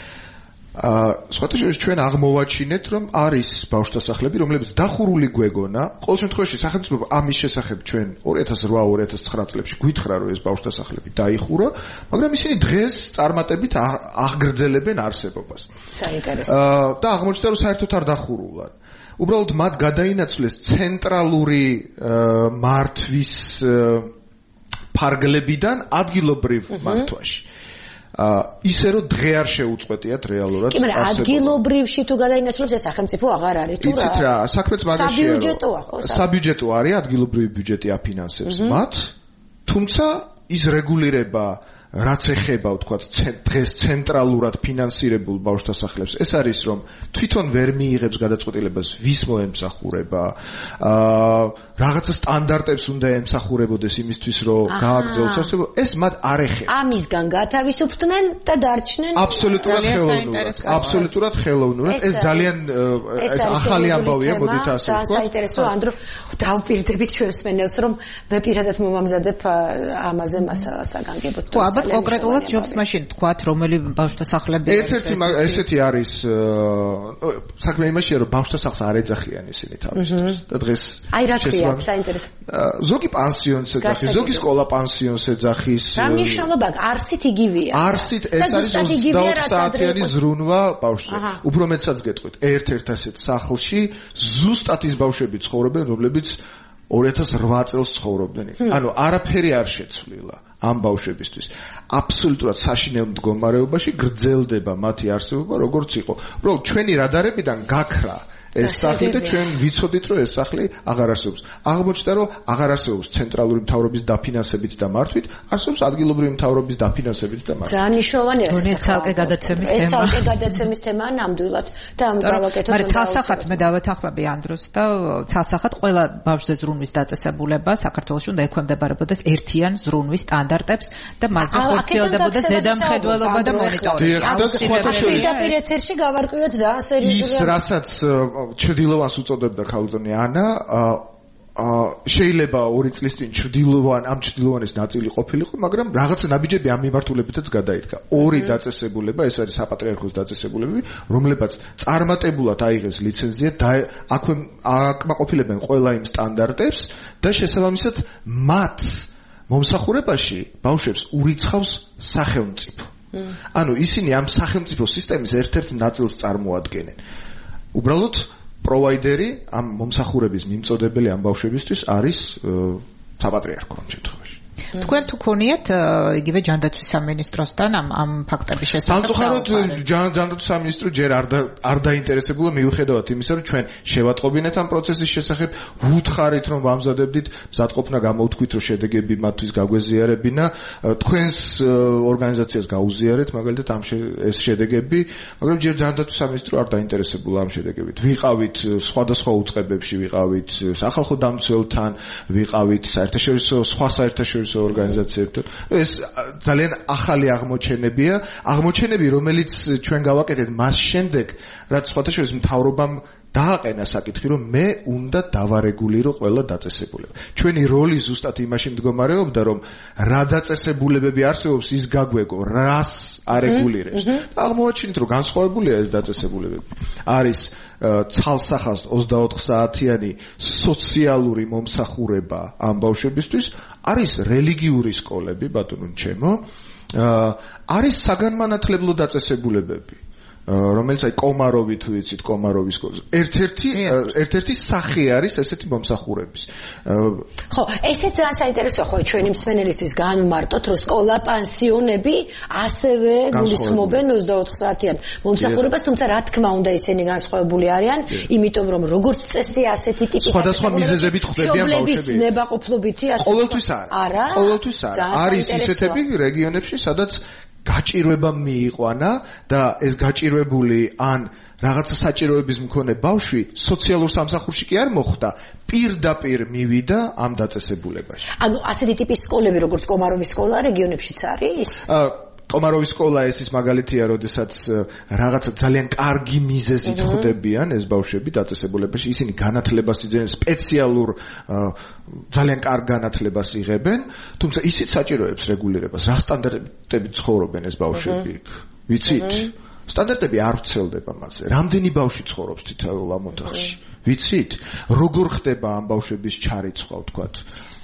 სხვათა შორის ჩვენ აღმოვაჩინეთ, რომ არის ბავშვთა სახლები, რომლებიც დახურული გვეგონა. ყოველ შემთხვევაში სახელმწიფო ამის შესახებ ჩვენ 2008-2009 წლებში გვითხრა, რომ ეს ბავშვთა სახლები დაიხურა, მაგრამ ისინი დღეს წარმატებით აღგრძელებენ არსებობას. საინტერესო. და აღმოჩნდა, რომ საერთოდ არ დახურულან. უბრალოდ მათ გადაინაცვლეს ცენტრალური მართვის ფარგლებიდან ადგილობრივ მართვაში. ისე რომ დღე არ შეუწყვეტიათ რეალურად. კი, მაგრამ ადგილობრივში თუ გადაინაცვლებს ეს სახელმწიფო აღარ არის თუ რა? იცით რა, საქმეც მაგაშია. საბიუჯეტოა ხო? საბიუჯეტო არის, ადგილობრივი ბიუჯეტი აფინანსებს მათ, თუმცა ის რეგულირება რაც ეხება, ვთქვათ, დღეს ცენტრალურად ფინანსირებულ ბავშვთა სახლებს, ეს არის, რომ თვითონ ვერ მიიღებს გადაწყვეტილებას, ვის მოემსახურება, რაღაცა სტანდარტებს უნდა ემსახურებოდეს იმისთვის, რომ გააგრძელოს არსებობა, ეს მათ არ ეხება. ამისგან გათავისუფლდნენ და დარჩნენ აბსოლუტურად ხელოვნურად. ეს ძალიან ეს ახალი ამბავია, მოდით ასე ვთქვათ. საინტერესო, ანდრო, დავპირდებით ჩვენს მენელს, რომ მე პირადად მომამზადებ ამაზე მასალას აგანგებოთ. ალბათ კონკრეტულად ჯობს მაშინ თქვათ, რომელი ბავშვთა სახლები ერთ-ერთი ესეთი არის საქმე იმაშია, რომ ბავშვთა სახლს არ ეძახიან ისინი თავისთვის. და დღეს აი რა ქვია, საინტერესო. ზოგი პანსიონს ეძახის, ზოგი სკოლა პანსიონს ეძახის. რა მნიშვნელობა აქვს? არსით იგივეა. არსით ეს არის 24 საათიანი ზრუნვა ბავშვზე. უფრო მეტსაც გეტყვით, ერთ-ერთ ასეთ სახლში ზუსტად ის ბავშვები ცხოვრობენ, რომლებიც 2008 წელს ცხოვრობდნენ. ანუ არაფერი არ შეცვლილა ამ ბავშვებისთვის. აბსოლუტურად საშინელ მდგომარეობაში გრძელდება მათი არსებობა, როგორც იყო. უბრალოდ ჩვენი რადარებიდან გაქრა ეს სახლი და ჩვენ ვიცოდით, რომ ეს სახლი აღარ არსებობს. აღმოჩნდა, რომ აღარ არსებობს ცენტრალური მთავრობის დაფინანსებით და მართვით, არსებობს ადგილობრივი მთავრობის დაფინანსებით და მართვით. ძალიან მნიშვნელოვანია ეს ცალკე გადაცემის თემა. ეს ცალკე გადაცემის თემაა ნამდვილად და ამ გავაკეთოთ. მაგრამ ცალსახად მე დავეთანხმები ანდროს და ცალსახად ყველა ბავშვზე ზრუნვის დაწესებულება საქართველოში უნდა ექვემდებარებოდეს ერთიან ზრუნვის სტანდარტებს და მასზე ხორციელდებოდეს ზედამხედველობა და მონიტორინგი. პირდაპირ ეთერში გავარკვიოთ ძალიან სერიოზულად. ის რასაც ჩრდილოვანს უწოდებდა ქალბატონი ანა, შეიძლება 2 წლის წინ ამ ჩრდილოვანის ნაწილი ყოფილიყო, მაგრამ რაღაცა ნაბიჯები ამ მიმართულებითაც გადაიდგა. 2 დაწესებულება, ეს არის საპატრიარქოს დაწესებულებები, რომლებაც წარმატებულად აიღეს ლიცენზია და აკმაყოფილებენ ყველა იმ სტანდარტებს და შესაბამისად მათ მომსახურებაში ბავშვებს ურიცხავს სახელმწიფო. ანუ ისინი ამ სახელმწიფო სისტემის ერთ-ერთ ნაწილს წარმოადგენენ. უბრალოდ პროვაიდერი ამ მომსახურების მიმწოდებელი ამ ბავშვებისთვის არის საპატრიარქო ამ შემთხვევაში. თქვენ თუ ქონიათ იგივე ჯანდაცვის სამინისტროსთან ამ ფაქტების შესახებ? სამწუხაროდ ჯანდაცვის სამინისტრო ჯერ არ დაინტერესებულა, მიუხედავად იმისა, რომ ჩვენ შევატყობინეთ ამ პროცესის შესახებ, ვუთხარით, რომ ვამზადებდით, მზადყოფნა გამოვთქვით, რომ შედეგები მათთვის გაგვეზიარებინა, თქვენს ორგანიზაციას გაუზიარეთ, მაგალითად ეს შედეგები, მაგრამ ჯერ ჯანდაცვის სამინისტრო არ დაინტერესებულა ამ შედეგებით. ვიყავით სხვადასხვა უწყებებში, ვიყავით სახალხო დამცველთან, ვიყავით სხვა საერთაშორისო ორგანიზაციებთან. ეს ძალიან ახალი აღმოჩენები, რომელიც ჩვენ გავაკეთეთ მას შემდეგ, რაც სხვათა შორის მთავრობამ დააყენა საკითხი, რომ მე უნდა დავარეგულირო ყველა დაწესებულება. ჩვენი როლი ზუსტად იმაში მდგომარეობდა, რომ რა დაწესებულებები არსებობს, ის გაგვეგო, რას არეგულირებს. აღმოაჩინეთ, რომ განსხვავებულია ეს დაწესებულებები. არის ცალსახას 24 საათიანი სოციალური მომსახურება ამ ბავშვებისთვის, არის რელიგიური სკოლები, ბატონო ჩემო, არის საგანმანათლებლო დაწესებულებები. რომელიც აი კომაროვი თუ იცით კომაროვის ერთ-ერთი სახე არის ესეთი მომსახურების. ხო, ესეც ძალიან საინტერესოა ხო ჩვენი მსმენელისთვის განვმარტოთ, რომ სკოლა პანსიონები ასევე გულისხმობენ 24 საათიან მომსახურებას, თუმცა რა თქმა უნდა ისინი განსხვავებული არიან, იმიტომ რომ როგორც წესი ასეთი ტიპის სხვადასხვა მიზეზებით ხდებიან ბავშვები. ნებაყოფლობითი ასე. ყოველთვის არა. ყოველთვის არა. არის ისეთები რეგიონებში, სადაც გაჭირვება მიიყვანა და ეს გაჭირვებული ან რაღაცა საჭიროების მქონე ბავშვი სოციალურ სამსახურში კი არ მოხვდა, პირდაპირ მივიდა ამ დაწესებულებაში. ანუ ასეთი ტიპის სკოლები როგორც კომაროვის სკოლა რეგიონებშიც არის? კომაროვის სკოლა ეს ის მაგალითია, როდესაც რაღაცა ძალიან კარგი მიზეზით ხდებიან ეს ბავშვები დაწესებულებაში, ისინი განათლებას იძენენ სპეციალურ ძალიან კარგ განათლებას იღებენ, თუმცა ისიც საჭიროებს რეგულირებას. რა სტანდარტებით ცხოვრობენ ეს ბავშვები? ვიცით? სტანდარტები არ ვრცელდება მასზე. რამდენი ბავშვი ცხოვრობს თითოეულ ამ ოთახში? ვიცით? როგორ ხდება ამ ბავშვების ჩარიცხვა, ვთქვათ?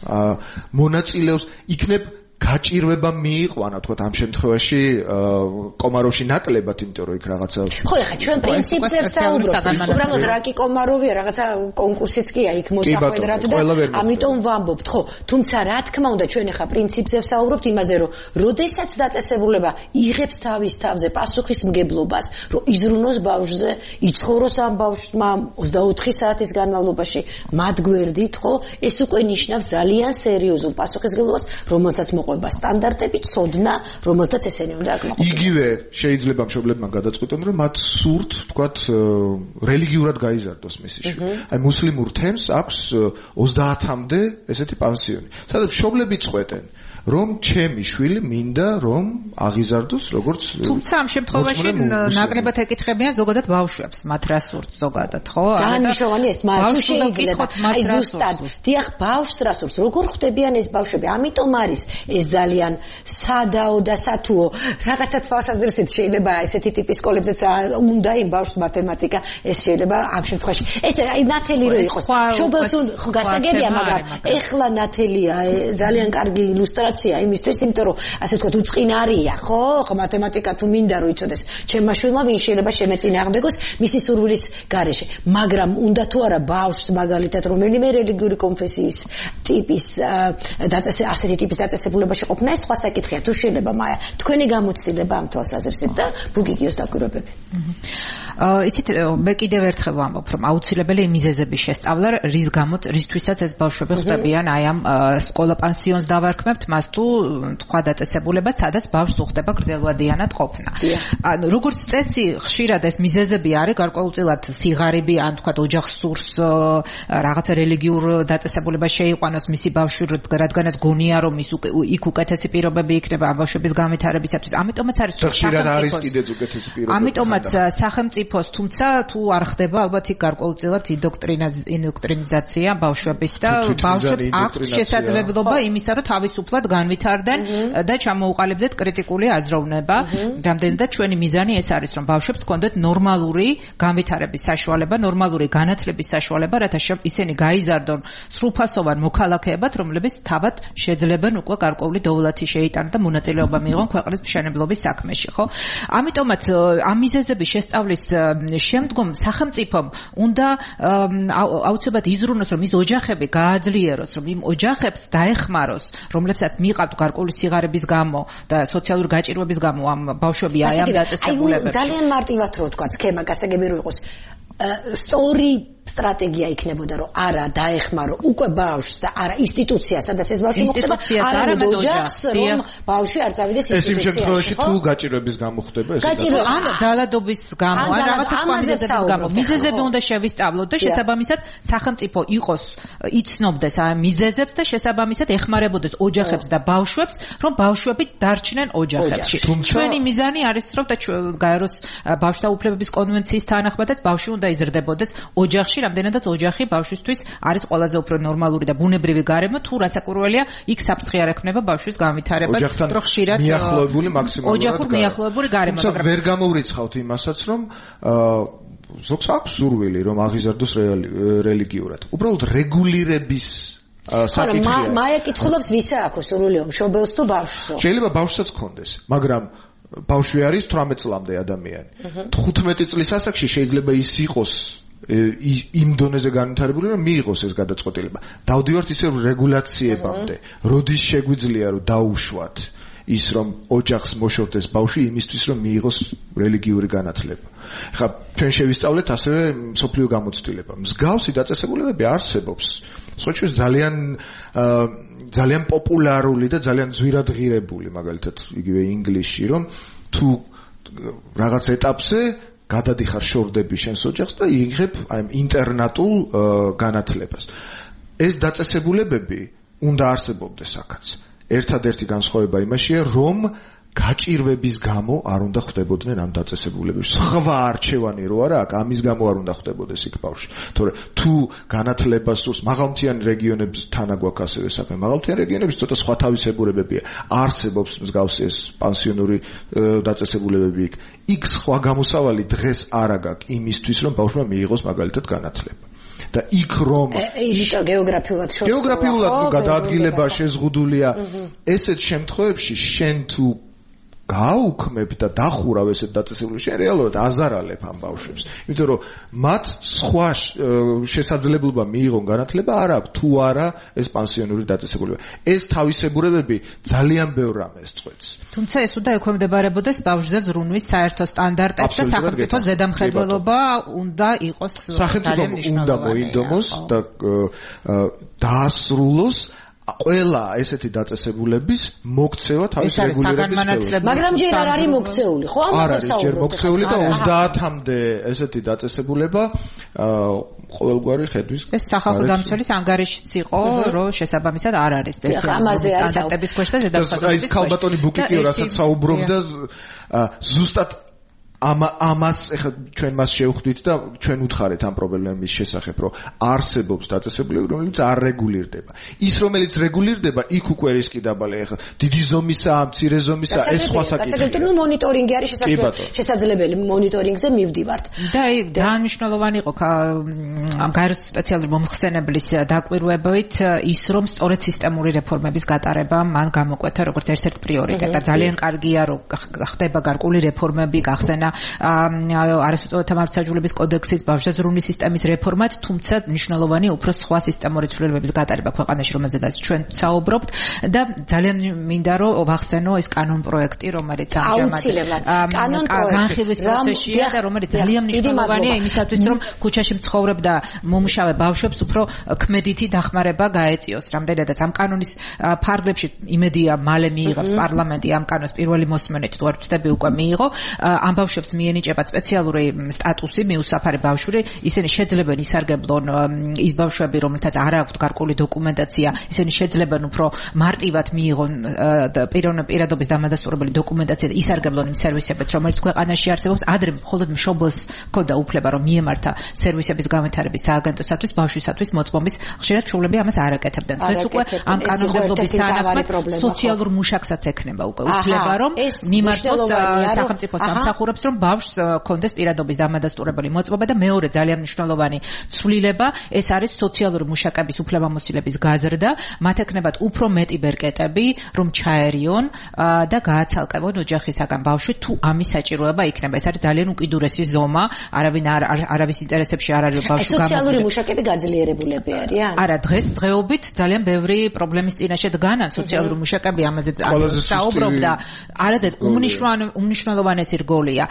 მონაწილეობს იქნებ გაჭირვება მიიყვანა, თქვათ ამ შემთხვევაში კომაროვში ნაკლებად, იმიტომ რომ იქ რაღაცა ხო, ეხლა ჩვენ პრინციპზე ვსაუბრობთ. უბრალოდ რა კი კომაროვია, რაღაცა კონკურსიც კია იქ მოსახვედრად და ამიტომ ვამბობთ, ხო. თუმცა რა თქმა უნდა ჩვენ ეხლა პრინციპზე ვსაუბრობთ იმაზე, რომ როდესაც დაწესებულება იღებს თავის თავზე პასუხისმგებლობას, რომ იზრუნოს ბავშვზე, იცხოვროს ამ ბავშვმა 24 საათის განმავლობაში მათ გვერდით, ხო? ეს უკვე ნიშნავს ძალიან სერიოზულ პასუხისმგებლობას, რომელსაც მოყვება სტანდარტები, ცოდნა, რომელთაც ესენი უნდა აკმაყოფილონ. იგივე შეიძლება მშობლებმა გადაწყვიტონ, რომ მათ სურთ, თქვათ, რელიგიურად გაიზარდოს მისი შვილი. აი მუსლიმურ თემს აქვს 30-მდე ესეთი პანსიონი. სადაც მშობლები წყვეტენ, რომ ჩემი შვილი მინდა რომ აღიზარდოს როგორც თუმცა ამ შემთხვევაში ნაკლებად ეკითხებიან ზოგადად ბავშვებს, მათ რა სურთ ზოგადად, ხო? ძალიან მნიშვნელოვანია ეს, მაგრამ თუ შეიძლება აი ზუსტად, დიახ, ბავშვს რა სურს, როგორ ხდებიან ეს ბავშვები? ამიტომ არის ეს ძალიან სადაო და სათუო. რაღაცა თვალსაზრისით შეიძლება ესეთი ტიპის სკოლებზეც უნდა იმ ბავშვს მათემატიკა, ეს შეიძლება ამ შემთხვევაში. ეს აი ნათელი რო იყოს. მშობელს ხო გასაგებია, მაგრამ ეხლა ნათელია ძალიან კარგი ილუსტრაცია იმისთვის, იმიტომ რომ ასე ვთქვათ, უწყინარია, ხო? ხო, მათემატიკა თუ მინდა რომ იცოდეს, ჩემმა შვილმა ვინ შეიძლება შემეწინააღმდეგოს მისი სურვილის გარეშე. მაგრამ უნდა თუ არა ბავშვს მაგალითად რომელიმე რელიგიური კონფესიის ტიპის ასეთი ტიპის დაწესებულებაში ყოფნა, ეს სხვა საკითხია. თუ შეიძლება, მაია, თქვენი გამოცდილება ამ თვალსაზრისით და ბუგიგიოს დაკვირვებები. იცით, მე კიდევ ერთხელ ვამბობ, რომ აუცილებელი მიზეზების შესწავლა, რისთვისაც ეს ბავშვები ხვდებიან აი ამ სკოლა პანსიონს დავარქმევთ, მას თუ თქვა დაწესებულება, სადაც ბავშვს უხდება გრძელვადიანად ყოფნა. ანუ როგორც წესი, ხშირად ეს მიზეზები არის გარკვეულწილად სიღარიბი, ან თქვა ოჯახს სურს რაღაცა რელიგიურ დაწესებულებას შეიყვანოს მისი ბავშვი, რადგანაც გონია რომ იქ უკეთესი პირობები იქნება ამ ბავშვების განვითარებისათვის. ამიტომაც არის ხშირად არის კიდეც უკეთესი პირობები. ამიტომაც სახელმწიფოს, თუმცა თუ არ ხდება, ალბათ იქ გარკვეულწილად ინდოქტრინიზაცია ბავშვების და ბავშვებს აქვს შესაძლებლობა იმისა, რომ თავისუფლად განვითარდნენ და ჩამოუყალიბდეთ კრიტიკული აზროვნება. რამდენადაც ჩვენი მიზანი ეს არის, რომ ბავშვებს ჰქონდეთ ნორმალური განვითარების საშუალება, ნორმალური განათლების საშუალება, რათა ისინი გაიზარდონ სრულფასოვან მოქალაქეებად, რომლებიც თავად შეძლებენ უკვე გარკვეული დოვლათი შეიტანონ და მონაწილეობა მიიღონ ქვეყნის მშენებლობის საქმეში, ხო? ამიტომაც ამ მიზეზების შესწავლის შემდგომ სახელმწიფომ უნდა აუცილებლად იზრუნოს, რომ ის ოჯახები გააძლიეროს, რომ იმ ოჯახებს დაეხმაროს, რომლებსაც მიყავთ გარკვეული სიღარიბის გამო და სოციალური გაჭირვების გამო ამ ბავშვები აი ამ დაწესებულებებში. ძალიან მარტივად რო ვთქვა, სქემა გასაგები რო იყოს. სწორი სტრატეგია იქნებოდა რომ არა დაეხმარო უკვე ბავშვს და არა ინსტიტუცია სადაც ეს ბავშვი მოხდება არა ოჯახს რომ ბავშვი არ წავიდეს ინსტიტუციაში. ეს იმ შემთხვევაში თუ გაჭირვების გამო ხდება ეს ან ძალადობის გამო ან რაღაცა სხვა გამო მიზეზები უნდა შევისწავლოთ და შესაბამისად სახელმწიფო იყოს იცნობდეს ამ მიზეზებს და შესაბამისად ეხმარებოდეს ოჯახებს და ბავშვებს რომ ბავშვები დარჩნენ ოჯახებში. ჩვენი მიზანი არის რომ და გაეროს ბავშვთა უფლებების კონვენციის თანახმადაც ბავშვი უნდა იზრდებოდეს ოჯახში, რამდენადაც ოჯახი ბავშვისთვის არის ყველაზე უფრო ნორმალური და ბუნებრივი გარემო, თუ რასაკვირველია, იქ საფრთხე არ ექნება ბავშვის განვითარებას, უფრო ხშირად მიახლოებული მაქსიმალურად ოჯახურ მიახლოებული გარემო. თუმცა ვერ გამოვრიცხავთ იმასაც, რომ ზოგს აქვს სურვილი, რომ აღიზარდოს რელიგიურად. უბრალოდ რეგულირების საკითხია. მაია კითხულობს ვისა აქვს სურვილი, მშობელს თუ ბავშვს? შეიძლება ბავშვსაც ქონდეს, მაგრამ ბავშვი არის 18 წლამდე ადამიანი. 15 წლის ასაკში შეიძლება ის იყოს იმ დონეზე განვითარებული, რომ მიიღოს ეს გადაწყვეტილება. დავდივართ ისე რეგულაციებამდე, როდის შეგვიძლია რომ დაუშვათ ის რომ ოჯახს მოშორდეს ბავშვი იმისთვის რომ მიიღოს რელიგიური განათლება. ხა ჩვენ შევისწავლეთ ასევე მსოფლიო გამოცდილება. მსგავსი დაწესებულებები არსებობს. სწორედ ძალიან პოპულარული და ძალიან ძვირადღირებული, მაგალითად, იგივე ინგლისში, რომ თუ რაღაც ეტაპზე გადადიხარ შორდები შენს ოჯახს და იღებ აი ინტერნატულ განათლებას. ეს დაწესებულებები უნდა არსებობდეს აქაც. ერთადერთი განსხვავება იმაშია, რომ გაჭირვების გამო არ უნდა ხდებოდნენ ამ დაწესებულებებში. სხვა არჩევანი რო არა აქ, ამის გამო არ უნდა ხდებოდეს იქ ბავშვი. თორე თუ განათლებას სურს მაღალმთიან რეგიონებთან აგვაქვს ასევე საქმე. მაღალმთიან რეგიონებში ცოტა სხვა თავისებურებებია. არსებობს მსგავსი ეს პანსიონური დაწესებულებები იქ. იქ სხვა გამოსავალი დღეს არ აქვს იმისთვის, რომ ბავშვმა მიიღოს მაგალითად განათლება. და იქ რომ გეოგრაფიულად გადაადგილება შეზღუდულია ესეთ შემთხვევებში შენ თუ გაუქმებ და დახურავ ესეთ დაწესებულებებს შენ რეალურად აზარალებ ამ ბავშვებს იმიტომ რომ მათ სხვა შესაძლებლობა მიიღონ განათლება არ აქვს თუ არა ეს პანსიონური დაწესებულება ეს თავისებურებები ძალიან ბევრ რამეს წყვეტს თუმცა ეს უნდა ექვემდებარებოდეს ბავშვზე ზრუნვის საერთო სტანდარტებს და სახელმწიფო ზედამხედველობა უნდა იყოს სახელმწიფომ უნდა მოინდომოს და დაასრულოს ყველა ესეთი დაწესებულების მოქცევა თავის რეგულირების მაგრამ ჯერ არ არის მოქცეული ხო ამაზე საუბრობთ ჯერ მოქცეული და 30-მდე ესეთი დაწესებულება ყოველგვარი ხედვის ეს სახალხო დამცველის ანგარიშიც იყო რომ შესაბამისად არ არის ეს სტანდარტების ქვეშ და ზედამხედველობის ეს ქალბატონი ბუკიკიო რასაც საუბრობდა ზუსტად ამას ეხლა ჩვენ მას შევხვდით და ჩვენ უთხარეთ ამ პრობლემის შესახებ, რომ არსებობს დაწესებულება, რომელიც არ რეგულირდება. ის რომელიც რეგულირდება, იქ უკვე რისკი დაბალია. ეხლა დიდი ზომისაა, მცირე ზომისაა, ეს სხვა საკითხია. ну მონიტორინგი არის შესაძლებელი, მონიტორინგზე მივდივართ. და ძალიან მნიშვნელოვანი იყო ამ გაეროს სპეციალური მომხსენებლის დაკვირვებით ის, რომ სწორედ სისტემური რეფორმების გატარება მან გამოკვეთა როგორც ერთ-ერთი პრიორიტეტი და ძალიან კარგია, რომ ხდება გარკვეული რეფორმები, გახსენა არასოციალურთა მართლმსაჯულების კოდექსის ბავშვთა ზრუნვის სისტემის რეფორმაც, თუმცა მნიშვნელოვანია უფრო სხვა სისტემური ცვლილებების გატარება ქვეყანაში, რომელზედაც ჩვენ საუბრობთ და ძალიან მინდა რომ ვახსენო ეს კანონ პროექტი, რომელიც ამჟამად განხილვის პროცესშია და რომელიც ძალიან მნიშვნელოვანია იმისათვის, რომ ქუჩაში მცხოვრებ და მომუშავე ბავშვებს უფრო ქმედითი დახმარება გაეწიოს. რამდენადაც ამ კანონის ფარგლებში იმედია მალე მიიღებს პარლამენტი ამ კანონს პირველი მოსმენით თუ არ ვწდები უკვე მიიღო ამ ბავშვებს მიენიჭება სპეციალური სტატუსი მიუსაფარი ბავშვი, ისინი შეძლებენ ისარგებლონ ის ბავშვები, რომელთაც არ აქვთ გარკვეული დოკუმენტაცია, ისინი შეძლებენ უფრო მარტივად მიიღონ პირადობის დამადასტურებელი დოკუმენტაცია და ისარგებლონ იმ სერვისებით, რომელიც ქვეყანაში არსებობს. ადრე მხოლოდ მშობელს ჰქონდა უფლება, რომ მიემართა სერვისების განვითარების სააგენტოსათვის ბავშვისათვის მოწმობის, ხშირად შუვლები ამას არ აკეთებდნენ. დღეს უკვე ამ კანონმდებლობის თანახმად სოციალურ მუშაკსაც ექნება უკვე უფლება, რომ მიმართოს სახელმწიფო სამსახურებს რომ ბავშვს კონდეს პირადობის დამადასტურებელი მოწმობა და მეორე ძალიან მნიშვნელოვანი ცვლილება ეს არის სოციალური მუშაკების უფლებამოსილების გაზრდა, მათ ექნებათ უფრო მეტი ბერკეტები, რომ ჩაერიონ და გააცალკევონ ოჯახისაგან ბავშვი თუ ამის საჭიროება იქნება. ეს არის ძალიან უკიდურესი ზომა, არავის ინტერესებში არ არის ბავშვი გამოდგება. სოციალური მუშაკები გაძლიერებულები არიან? არა, დღესდღეობით ძალიან ბევრი პრობლემის წინაშე დგანან სოციალური მუშაკები ამაზე საუბრობდა. არადეთ უმნიშვნელოვანესი რგოლია.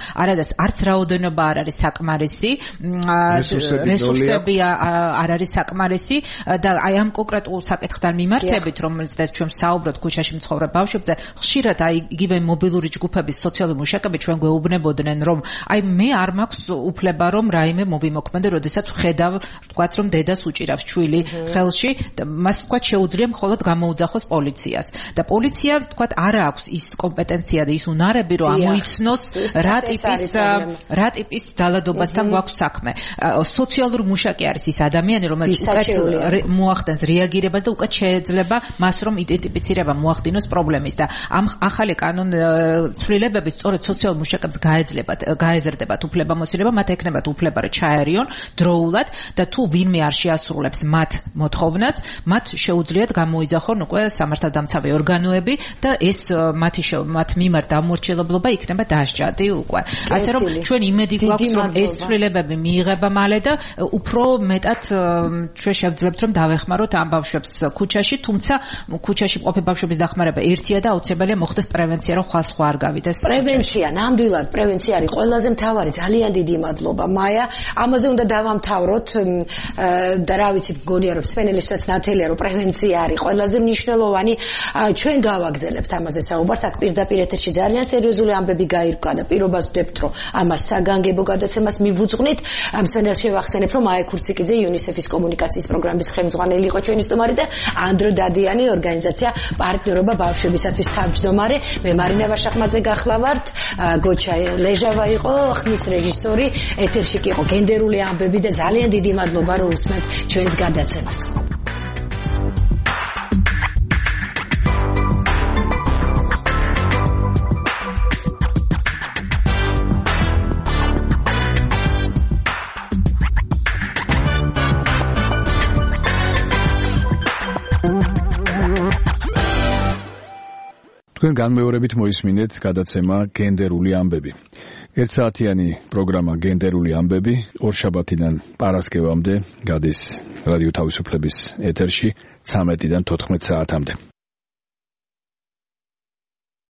არადას არც რაოდენობა არ არის საკმარისი, რესურსები არ არის საკმარისი და აი ამ კონკრეტულ საკითხთან მიმართებით, რომელზეც ჩვენ საუბრობთ ქუჩაში მცხოვრებ ბავშვებზე, ხშირად აი იგივე მობილური ჯგუფების სოციალური მუშაკები ჩვენ გვეუბნებოდნენ, რომ აი მე არ მაქვს უფლება რომ რაიმე მოვიმოქმედო, როდესაც ვხედავ, ვთქვათ, რომ დედას უჭირავს ჩვილი ხელში და მას ვთქვათ შეუძლია მხოლოდ გამოუძახოს პოლიციას და პოლიცია ვთქვათ არ აქვს ის კომპეტენცია და ის უნარები რომ ამოიცნოს რა ტიპის ძალადობასთან გვაქვს საქმე. სოციალურ მუშაკი არის ის ადამიანი, რომელიც უკეთ მოახდენს რეაგირებას და უკეთ შეიძლება მას რომ იდენტიფიცირება მოახდინოს პრობლემის და ამ ახალი კანონცვლილებებით სწორედ სოციალურ მუშაკებს გაეზრდებათ უფლებამოსილება, მათ ექნებათ უფლება რომ ჩაერიონ დროულად და თუ ვინმე არ შეასრულებს მათ მოთხოვნას, მათ შეუძლიათ გამოიძახონ უკვე სამართალდამცავი ორგანოები და ეს მათ მიმართ დამორჩილებლობა იქნება დასჯადი უკვე. ასე რომ ჩვენ იმედი გვაქვს რომ ეს ცვლილებები მიიღება მალე და უფრო მეტად ჩვენ შევძლებთ რომ დავეხმაროთ ამ ბავშვებს ქუჩაში, თუმცა ქუჩაში მყოფი ბავშვების დახმარება ერთია და აუცილებელია მოხდეს პრევენცია, რომ სხვა არ გავიდეს. პრევენცია, ნამდვილად პრევენცია არის ყველაზე მთავარი. ძალიან დიდი მადლობა მაია. ამაზე უნდა დავამთავროთ და რა ვიცი, მგონია რომ სვენელისთვისაც ნათელია რომ პრევენცია არის ყველაზე მნიშვნელოვანი. ჩვენ გავაგზავნებთ ამაზე საუბარს, აქ პირდაპირ ეთერში ძალიან სერიოზული ამბები გაირკვა და პირობას ვდებთ რომ ამას საგანგებო გადაცემას მივუძღვნით. სვენელს შევახსენებ რომ მაია ქურციკიძე UNICEF-ის კომუნიკაციის პროგრამის ხელმძღვანელი იყო ჩვენი სტუმარი და ანდრო დადიანი ორგანიზაცია პარტნიორობა ბავშვებისათვის თავმჯდომარე. მე მარინა ვაშახმაძე გახლავართ, გოჩა ლეჟავა იყო ხმის რეჟისორი, ეთერში კი იყო გენდერული ამბები და ძალიან დიდი მადლობა რომ უსმენთ ჩვენს გადაცემას. თქვენ განმეორებით მოისმინეთ გადაცემა გენდერული ამბები. ერთსაათიანი პროგრამა გენდერული ამბები ორშაბათიდან პარასკევამდე გადის რადიო თავისუფლების ეთერში 13-დან 14 საათამდე.